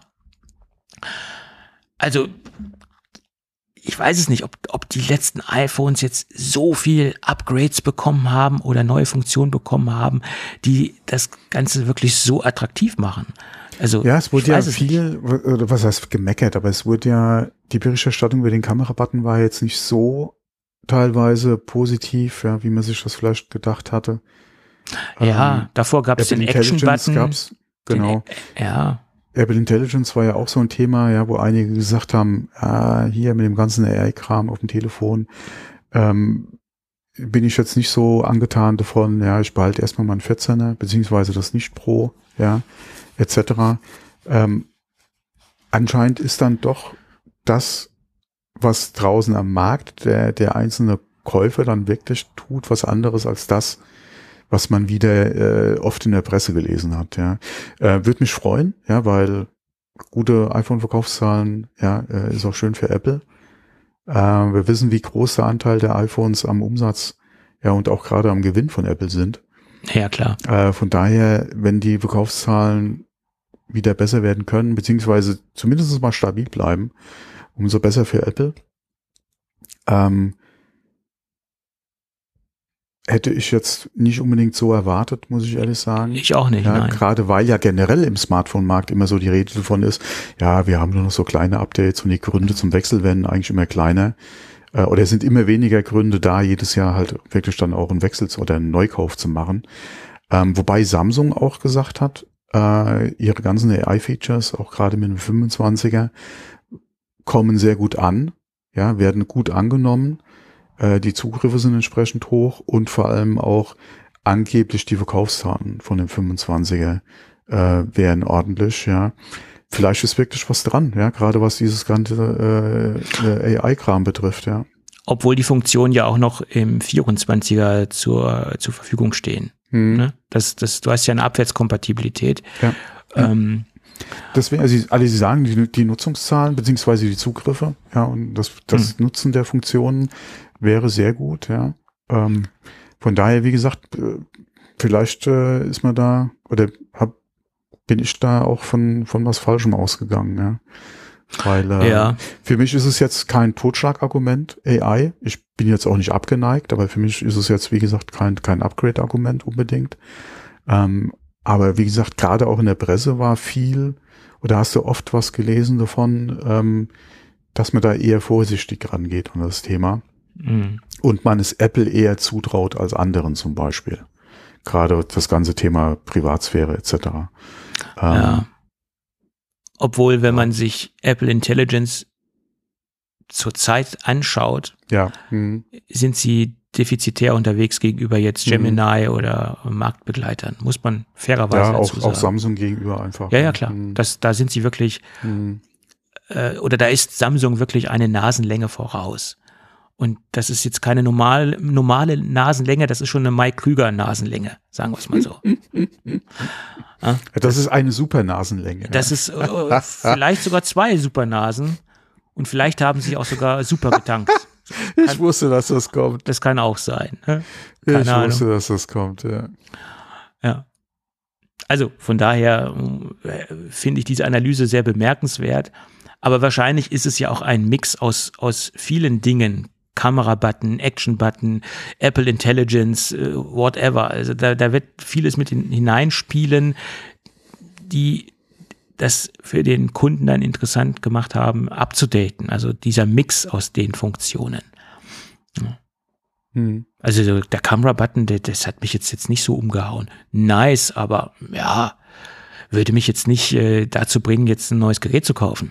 Also, ich weiß es nicht, ob die letzten iPhones jetzt so viel Upgrades bekommen haben oder neue Funktionen bekommen haben, die das Ganze wirklich so attraktiv machen. Also, ja, es wurde ja viel, oder was heißt gemeckert, aber es wurde ja, die Berichterstattung über den Kamerabutton war jetzt nicht so teilweise positiv, ja, wie man sich das vielleicht gedacht hatte. Ja, davor gab es den Action-Button. Genau. Ja. Apple Intelligence war ja auch so ein Thema, ja, wo einige gesagt haben, hier mit dem ganzen AI-Kram auf dem Telefon, bin ich jetzt nicht so angetan davon, ja, ich behalte erstmal meinen 14er, beziehungsweise das nicht Pro, ja, etc. Anscheinend ist dann doch das, was draußen am Markt der einzelne Käufer dann wirklich tut, was anderes als das, was man wieder oft in der Presse gelesen hat. Ja, würde mich freuen, ja, weil gute iPhone-Verkaufszahlen, ja, ist auch schön für Apple. Wir wissen, wie groß der Anteil der iPhones am Umsatz, ja, und auch gerade am Gewinn von Apple sind. Ja, klar. Von daher, wenn die Verkaufszahlen wieder besser werden können, beziehungsweise zumindest mal stabil bleiben, umso besser für Apple. Hätte ich jetzt nicht unbedingt so erwartet, muss ich ehrlich sagen. Ich auch nicht, ja, nein. Gerade weil ja generell im Smartphone-Markt immer so die Rede davon ist, ja, wir haben nur noch so kleine Updates und die Gründe zum Wechsel werden eigentlich immer kleiner. Oder es sind immer weniger Gründe da, jedes Jahr halt wirklich dann auch einen Wechsel oder einen Neukauf zu machen. Wobei Samsung auch gesagt hat, ihre ganzen AI-Features, auch gerade mit dem 25er, kommen sehr gut an, ja, werden gut angenommen. Die Zugriffe sind entsprechend hoch und vor allem auch angeblich die Verkaufszahlen von dem 25er wären ordentlich, ja. Vielleicht ist wirklich was dran, ja, gerade was dieses ganze AI-Kram betrifft, ja. Obwohl die Funktionen ja auch noch im 24er zur Verfügung stehen. Ne? Du hast ja eine Abwärtskompatibilität. Ja. Deswegen, also Sie sagen, die Nutzungszahlen beziehungsweise die Zugriffe, ja, und das Nutzen der Funktionen wäre sehr gut, ja. Von daher, wie gesagt, vielleicht ist man da oder bin ich da auch von was Falschem ausgegangen, ja. Weil für mich ist es jetzt kein Totschlagargument, AI. Ich bin jetzt auch nicht abgeneigt, aber für mich ist es jetzt, wie gesagt, kein Upgrade-Argument unbedingt. Aber wie gesagt, gerade auch in der Presse war viel, oder hast du oft was gelesen davon, dass man da eher vorsichtig rangeht an das Thema. Mhm. Und man es Apple eher zutraut als anderen zum Beispiel. Gerade das ganze Thema Privatsphäre etc. Ja. Obwohl, wenn man sich Apple Intelligence zurzeit anschaut, sind sie defizitär unterwegs gegenüber jetzt Gemini oder Marktbegleitern, muss man fairerweise dazu sagen. Auch Samsung gegenüber einfach. Ja, klar. Da sind sie wirklich, oder da ist Samsung wirklich eine Nasenlänge voraus. Und das ist jetzt keine normale Nasenlänge, das ist schon eine Mike Krüger Nasenlänge, sagen wir es mal so. Ja, das ist eine Supernasenlänge. Das ist vielleicht sogar 2 Supernasen und vielleicht haben sie auch sogar super getankt. Ich wusste, dass das kommt. Das kann auch sein. Ich wusste, dass das kommt, ja. Ja. Also von daher finde ich diese Analyse sehr bemerkenswert. Aber wahrscheinlich ist es ja auch ein Mix aus vielen Dingen. Kamera-Button, Action-Button, Apple Intelligence, whatever. Also da wird vieles mit hineinspielen, die das für den Kunden dann interessant gemacht haben, abzudaten. Also dieser Mix aus den Funktionen. Ja. Also der Kamera-Button, das hat mich jetzt nicht so umgehauen. Nice, aber ja, würde mich jetzt nicht dazu bringen, jetzt ein neues Gerät zu kaufen.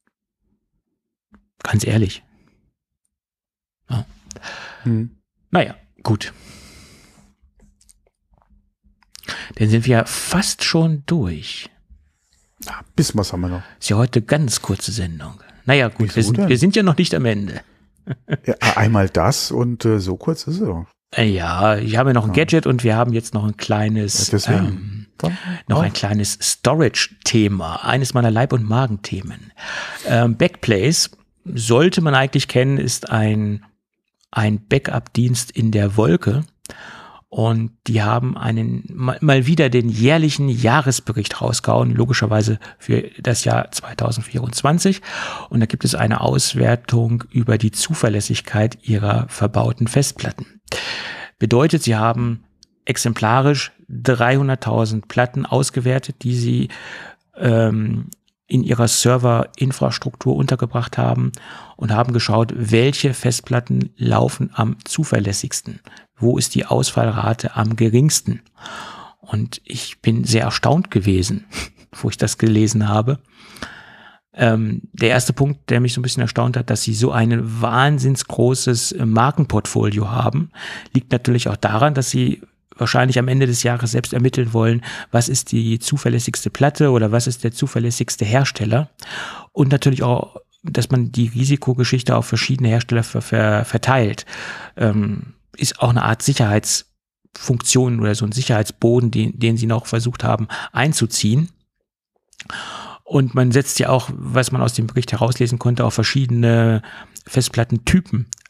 Ganz ehrlich. Ja. Naja, gut. Dann sind wir fast schon durch. Ja, bisschen was haben wir noch. Ist ja heute eine ganz kurze Sendung. Naja, gut, wir sind ja noch nicht am Ende. Ja, einmal das und so kurz ist es auch. Ja, ich habe noch ein Gadget und wir haben jetzt noch ein kleines, ein kleines Storage-Thema. Eines meiner Leib- und Magenthemen. Backblaze sollte man eigentlich kennen, ist ein Backup-Dienst in der Wolke. Und die haben mal wieder den jährlichen Jahresbericht rausgehauen, logischerweise für das Jahr 2024. Und da gibt es eine Auswertung über die Zuverlässigkeit ihrer verbauten Festplatten. Bedeutet, sie haben exemplarisch 300.000 Platten ausgewertet, die sie in ihrer Serverinfrastruktur untergebracht haben und haben geschaut, welche Festplatten laufen am zuverlässigsten. Wo ist die Ausfallrate am geringsten? Und ich bin sehr erstaunt gewesen, wo ich das gelesen habe. Der erste Punkt, der mich so ein bisschen erstaunt hat, dass sie so ein wahnsinns großes Markenportfolio haben, liegt natürlich auch daran, dass sie wahrscheinlich am Ende des Jahres selbst ermitteln wollen, was ist die zuverlässigste Platte oder was ist der zuverlässigste Hersteller. Und natürlich auch, dass man die Risikogeschichte auf verschiedene Hersteller verteilt. Ist auch eine Art Sicherheitsfunktion oder so ein Sicherheitsboden, den sie noch versucht haben einzuziehen. Und man setzt ja auch, was man aus dem Bericht herauslesen konnte, auf verschiedene Festplattentypen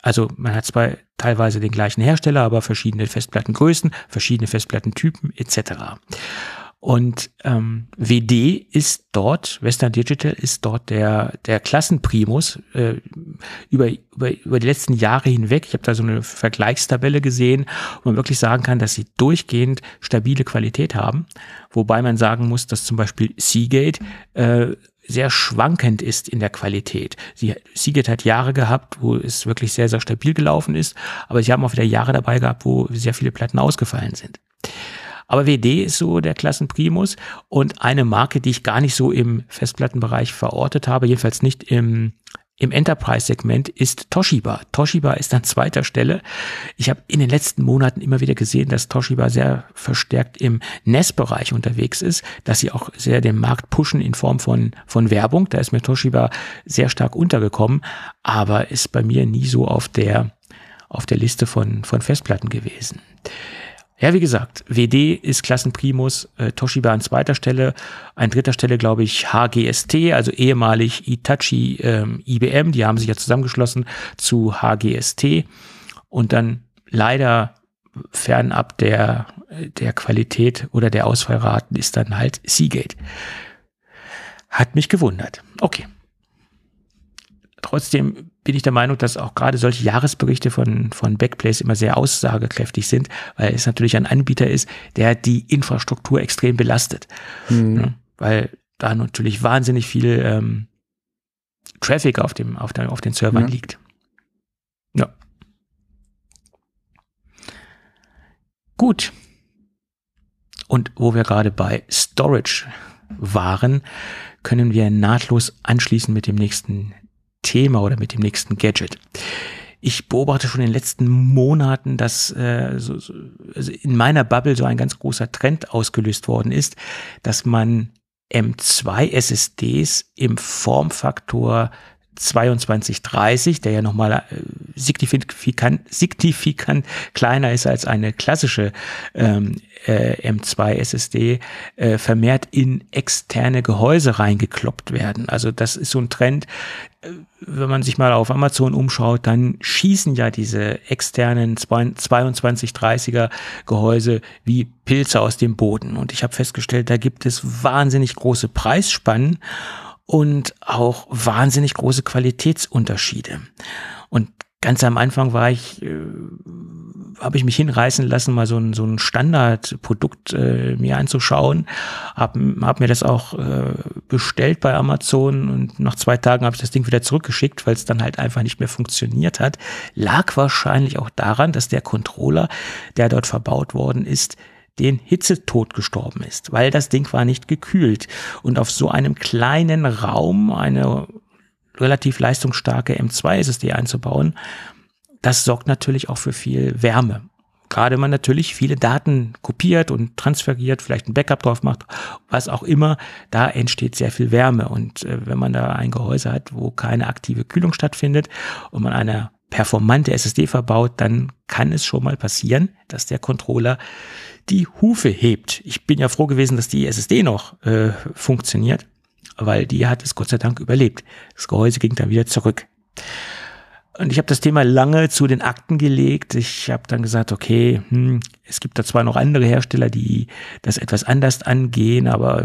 Also man hat zwar teilweise den gleichen Hersteller, aber verschiedene Festplattengrößen, verschiedene Festplattentypen etc. Und WD ist dort, Western Digital ist dort der Klassenprimus über die letzten Jahre hinweg. Ich habe da so eine Vergleichstabelle gesehen, wo man wirklich sagen kann, dass sie durchgehend stabile Qualität haben. Wobei man sagen muss, dass zum Beispiel Seagate sehr schwankend ist in der Qualität. Seagate hat Jahre gehabt, wo es wirklich sehr, sehr stabil gelaufen ist, aber sie haben auch wieder Jahre dabei gehabt, wo sehr viele Platten ausgefallen sind. Aber WD ist so der Klassenprimus und eine Marke, die ich gar nicht so im Festplattenbereich verortet habe, jedenfalls nicht im Enterprise-Segment, ist Toshiba. Toshiba ist an zweiter Stelle. Ich habe in den letzten Monaten immer wieder gesehen, dass Toshiba sehr verstärkt im NES-Bereich unterwegs ist, dass sie auch sehr den Markt pushen in Form von Werbung. Da ist mir Toshiba sehr stark untergekommen, aber ist bei mir nie so auf der Liste von Festplatten gewesen. Ja, wie gesagt, WD ist Klassenprimus, Toshiba an zweiter Stelle, an dritter Stelle glaube ich HGST, also ehemalig Hitachi IBM, die haben sich ja zusammengeschlossen zu HGST und dann leider fernab der Qualität oder der Ausfallraten ist dann halt Seagate. Hat mich gewundert. Okay. Trotzdem bin ich der Meinung, dass auch gerade solche Jahresberichte von Backblaze immer sehr aussagekräftig sind, weil es natürlich ein Anbieter ist, der die Infrastruktur extrem belastet. Ja, weil da natürlich wahnsinnig viel Traffic auf den Servern liegt. Ja. Gut. Und wo wir gerade bei Storage waren, können wir nahtlos anschließen mit dem nächsten Thema oder mit dem nächsten Gadget. Ich beobachte schon in den letzten Monaten, dass also in meiner Bubble so ein ganz großer Trend ausgelöst worden ist, dass man M2 SSDs im Formfaktor 2230, der ja nochmal signifikant kleiner ist als eine klassische M2 SSD, vermehrt in externe Gehäuse reingekloppt werden. Also das ist so ein Trend, wenn man sich mal auf Amazon umschaut, dann schießen ja diese externen 2230er Gehäuse wie Pilze aus dem Boden. Und ich habe festgestellt, da gibt es wahnsinnig große Preisspannen und auch wahnsinnig große Qualitätsunterschiede. Und ganz am Anfang habe ich mich hinreißen lassen, mal so ein Standardprodukt mir anzuschauen, hab mir das auch bestellt bei Amazon und nach 2 Tagen habe ich das Ding wieder zurückgeschickt, weil es dann halt einfach nicht mehr funktioniert hat. Lag wahrscheinlich auch daran, dass der Controller, der dort verbaut worden ist, den Hitzetod gestorben ist, weil das Ding war nicht gekühlt. Und auf so einem kleinen Raum eine relativ leistungsstarke M2 SSD einzubauen, das sorgt natürlich auch für viel Wärme. Gerade wenn man natürlich viele Daten kopiert und transferiert, vielleicht ein Backup drauf macht, was auch immer, da entsteht sehr viel Wärme. Und wenn man da ein Gehäuse hat, wo keine aktive Kühlung stattfindet und man eine performante SSD verbaut, dann kann es schon mal passieren, dass der Controller die Hufe hebt. Ich bin ja froh gewesen, dass die SSD noch funktioniert, weil die hat es Gott sei Dank überlebt. Das Gehäuse ging dann wieder zurück. Und ich habe das Thema lange zu den Akten gelegt. Ich habe dann gesagt, okay, es gibt da zwar noch andere Hersteller, die das etwas anders angehen, aber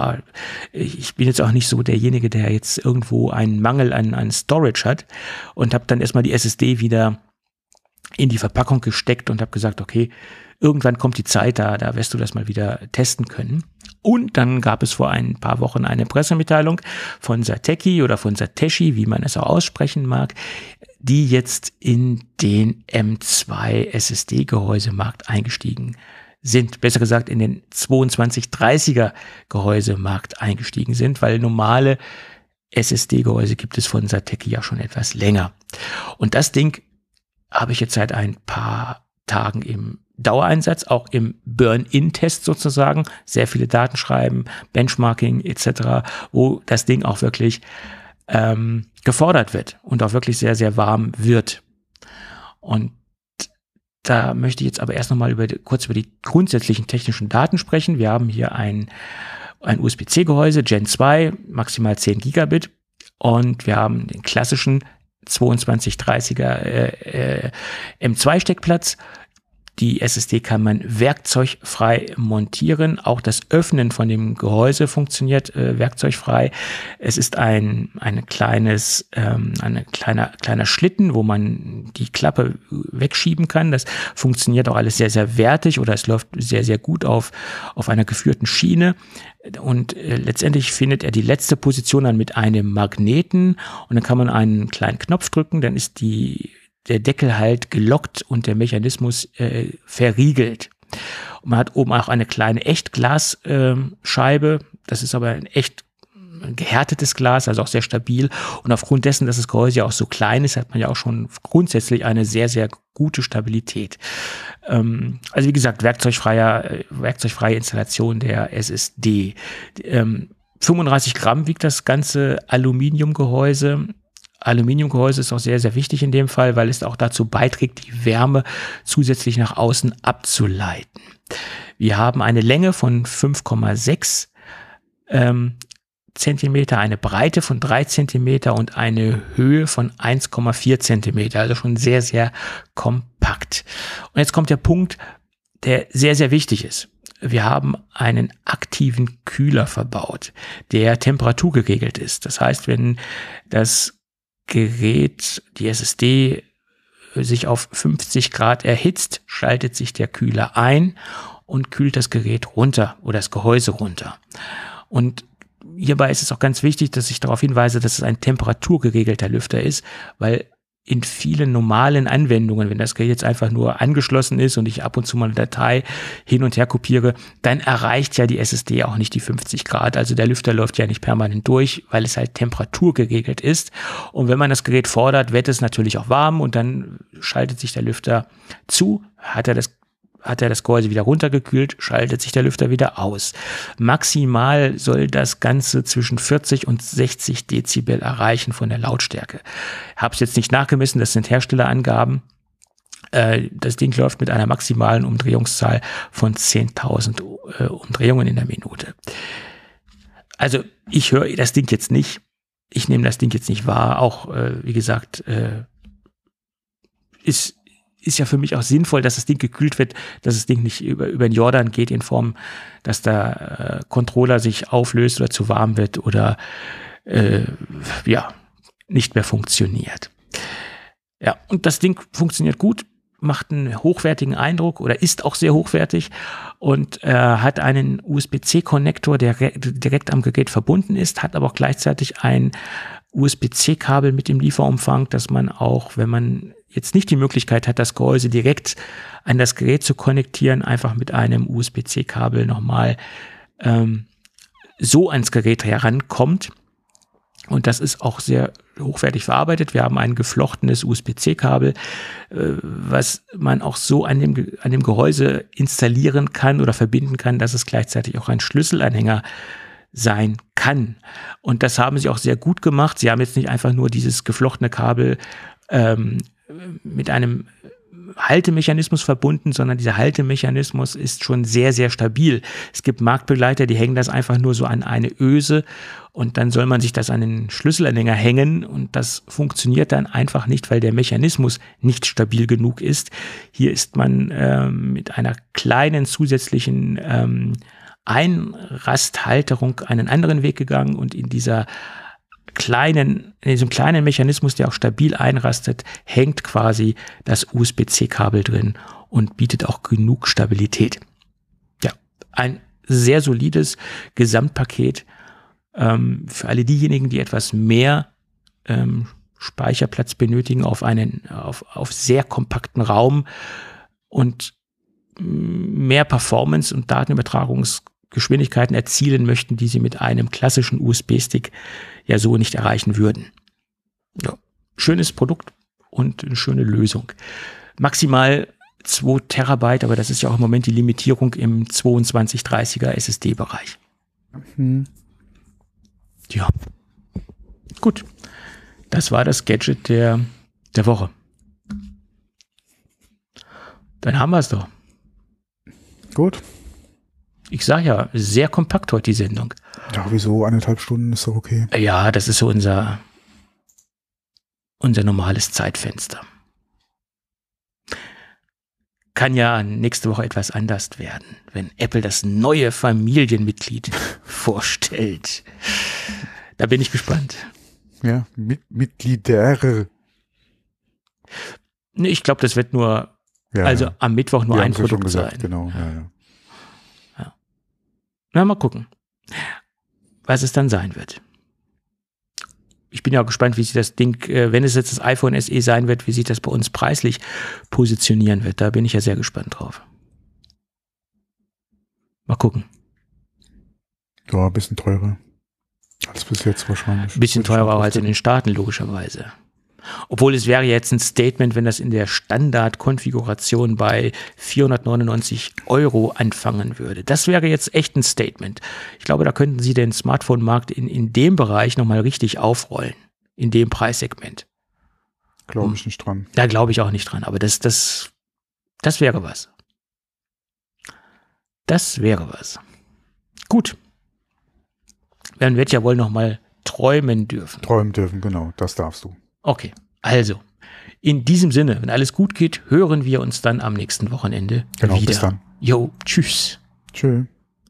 ich bin jetzt auch nicht so derjenige, der jetzt irgendwo einen Mangel an Storage hat, und habe dann erstmal die SSD wieder in die Verpackung gesteckt und habe gesagt, okay, irgendwann kommt die Zeit, da wirst du das mal wieder testen können. Und dann gab es vor ein paar Wochen eine Pressemitteilung von Satechi oder von Satechi, wie man es auch aussprechen mag, die jetzt in den M2 SSD-Gehäusemarkt eingestiegen sind. Besser gesagt, in den 2230er Gehäusemarkt eingestiegen sind, weil normale SSD-Gehäuse gibt es von Satechi ja schon etwas länger. Und das Ding habe ich jetzt seit ein paar Tagen im Dauereinsatz, auch im Burn-in-Test sozusagen, sehr viele Daten schreiben, Benchmarking etc., wo das Ding auch wirklich gefordert wird und auch wirklich sehr, sehr warm wird. Und da möchte ich jetzt aber erst nochmal kurz über die grundsätzlichen technischen Daten sprechen. Wir haben hier ein USB-C-Gehäuse, Gen 2, maximal 10 Gigabit, und wir haben den klassischen 2230er M2-Steckplatz. Die SSD kann man werkzeugfrei montieren. Auch das Öffnen von dem Gehäuse funktioniert werkzeugfrei. Es ist ein kleiner Schlitten, wo man die Klappe wegschieben kann. Das funktioniert auch alles sehr, sehr wertig oder es läuft sehr, sehr gut auf einer geführten Schiene. Und letztendlich findet er die letzte Position dann mit einem Magneten und dann kann man einen kleinen Knopf drücken, dann ist der Deckel halt gelockt und der Mechanismus verriegelt. Und man hat oben auch eine kleine Echtglasscheibe. Das ist aber ein echt gehärtetes Glas, also auch sehr stabil. Und aufgrund dessen, dass das Gehäuse ja auch so klein ist, hat man ja auch schon grundsätzlich eine sehr, sehr gute Stabilität. Also wie gesagt, werkzeugfreie Installation der SSD. 35 Gramm wiegt das ganze Aluminiumgehäuse. Aluminiumgehäuse ist auch sehr, sehr wichtig in dem Fall, weil es auch dazu beiträgt, die Wärme zusätzlich nach außen abzuleiten. Wir haben eine Länge von 5,6 Zentimeter, eine Breite von 3 Zentimeter und eine Höhe von 1,4 Zentimeter. Also schon sehr, sehr kompakt. Und jetzt kommt der Punkt, der sehr, sehr wichtig ist. Wir haben einen aktiven Kühler verbaut, der temperaturgeregelt ist. Das heißt, wenn das Gerät, die SSD, sich auf 50 Grad erhitzt, schaltet sich der Kühler ein und kühlt das Gerät runter oder das Gehäuse runter. Und hierbei ist es auch ganz wichtig, dass ich darauf hinweise, dass es ein temperaturgeregelter Lüfter ist, weil in vielen normalen Anwendungen, wenn das Gerät jetzt einfach nur angeschlossen ist und ich ab und zu mal eine Datei hin und her kopiere, dann erreicht ja die SSD auch nicht die 50 Grad. Also der Lüfter läuft ja nicht permanent durch, weil es halt temperaturgeregelt ist. Und wenn man das Gerät fordert, wird es natürlich auch warm und dann schaltet sich der Lüfter zu, hat er das Gehäuse wieder runtergekühlt, schaltet sich der Lüfter wieder aus. Maximal soll das Ganze zwischen 40 und 60 Dezibel erreichen von der Lautstärke. Habe es jetzt nicht nachgemessen, das sind Herstellerangaben. Das Ding läuft mit einer maximalen Umdrehungszahl von 10.000 Umdrehungen in der Minute. Also ich höre das Ding jetzt nicht. Ich nehme das Ding jetzt nicht wahr. Auch, wie gesagt, ist ja für mich auch sinnvoll, dass das Ding gekühlt wird, dass das Ding nicht über den Jordan geht in Form, dass der Controller sich auflöst oder zu warm wird oder nicht mehr funktioniert. Ja, und das Ding funktioniert gut, macht einen hochwertigen Eindruck oder ist auch sehr hochwertig und hat einen USB-C-Konnektor, der direkt am Gerät verbunden ist, hat aber auch gleichzeitig ein USB-C-Kabel mit dem Lieferumfang, dass man auch, wenn man jetzt nicht die Möglichkeit hat, das Gehäuse direkt an das Gerät zu konnektieren, einfach mit einem USB-C-Kabel nochmal so ans Gerät herankommt. Und das ist auch sehr hochwertig verarbeitet. Wir haben ein geflochtenes USB-C-Kabel, was man auch so an dem Gehäuse installieren kann oder verbinden kann, dass es gleichzeitig auch ein Schlüsselanhänger sein kann. Und das haben sie auch sehr gut gemacht. Sie haben jetzt nicht einfach nur dieses geflochtene Kabel mit einem Haltemechanismus verbunden, sondern dieser Haltemechanismus ist schon sehr, sehr stabil. Es gibt Marktbegleiter, die hängen das einfach nur so an eine Öse und dann soll man sich das an den Schlüsselanhänger hängen und das funktioniert dann einfach nicht, weil der Mechanismus nicht stabil genug ist. Hier ist man mit einer kleinen zusätzlichen Einrasthalterung einen anderen Weg gegangen und in diesem kleinen Mechanismus, der auch stabil einrastet, hängt quasi das USB-C-Kabel drin und bietet auch genug Stabilität. Ja, ein sehr solides Gesamtpaket für alle diejenigen, die etwas mehr Speicherplatz benötigen auf sehr kompakten Raum und mehr Performance und Datenübertragungsgeschwindigkeiten erzielen möchten, die sie mit einem klassischen USB-Stick ja so nicht erreichen würden. Ja, schönes Produkt und eine schöne Lösung. Maximal 2 Terabyte, aber das ist ja auch im Moment die Limitierung im 2230er SSD-Bereich. Ja, gut. Das war das Gadget der Woche. Dann haben wir es doch. Gut. Ich sage ja, sehr kompakt heute die Sendung. Ja, wieso? 1,5 Stunden ist doch okay. Ja, das ist so unser normales Zeitfenster. Kann ja nächste Woche etwas anders werden, wenn Apple das neue Familienmitglied vorstellt. Da bin ich gespannt. Ja, Mitglieder. Ich glaube, das wird nur, am Mittwoch nur ein Produkt sein. Genau, ja. Na, mal gucken, was es dann sein wird. Ich bin ja auch gespannt, wie sich das Ding, wenn es jetzt das iPhone SE sein wird, wie sich das bei uns preislich positionieren wird. Da bin ich ja sehr gespannt drauf. Mal gucken. Ja, ein bisschen teurer als bis jetzt wahrscheinlich. Ein bisschen teurer als in den Staaten, logischerweise. Obwohl es wäre jetzt ein Statement, wenn das in der Standardkonfiguration bei 499 € anfangen würde. Das wäre jetzt echt ein Statement. Ich glaube, da könnten Sie den Smartphone-Markt in dem Bereich nochmal richtig aufrollen. In dem Preissegment. Glaube ich nicht dran. Da glaube ich auch nicht dran. Aber das wäre was. Das wäre was. Gut. Man wird ja wohl nochmal träumen dürfen. Träumen dürfen, genau. Das darfst du. Okay, also, in diesem Sinne, wenn alles gut geht, hören wir uns dann am nächsten Wochenende wieder. Bis dann. Jo, tschüss. Tschüss.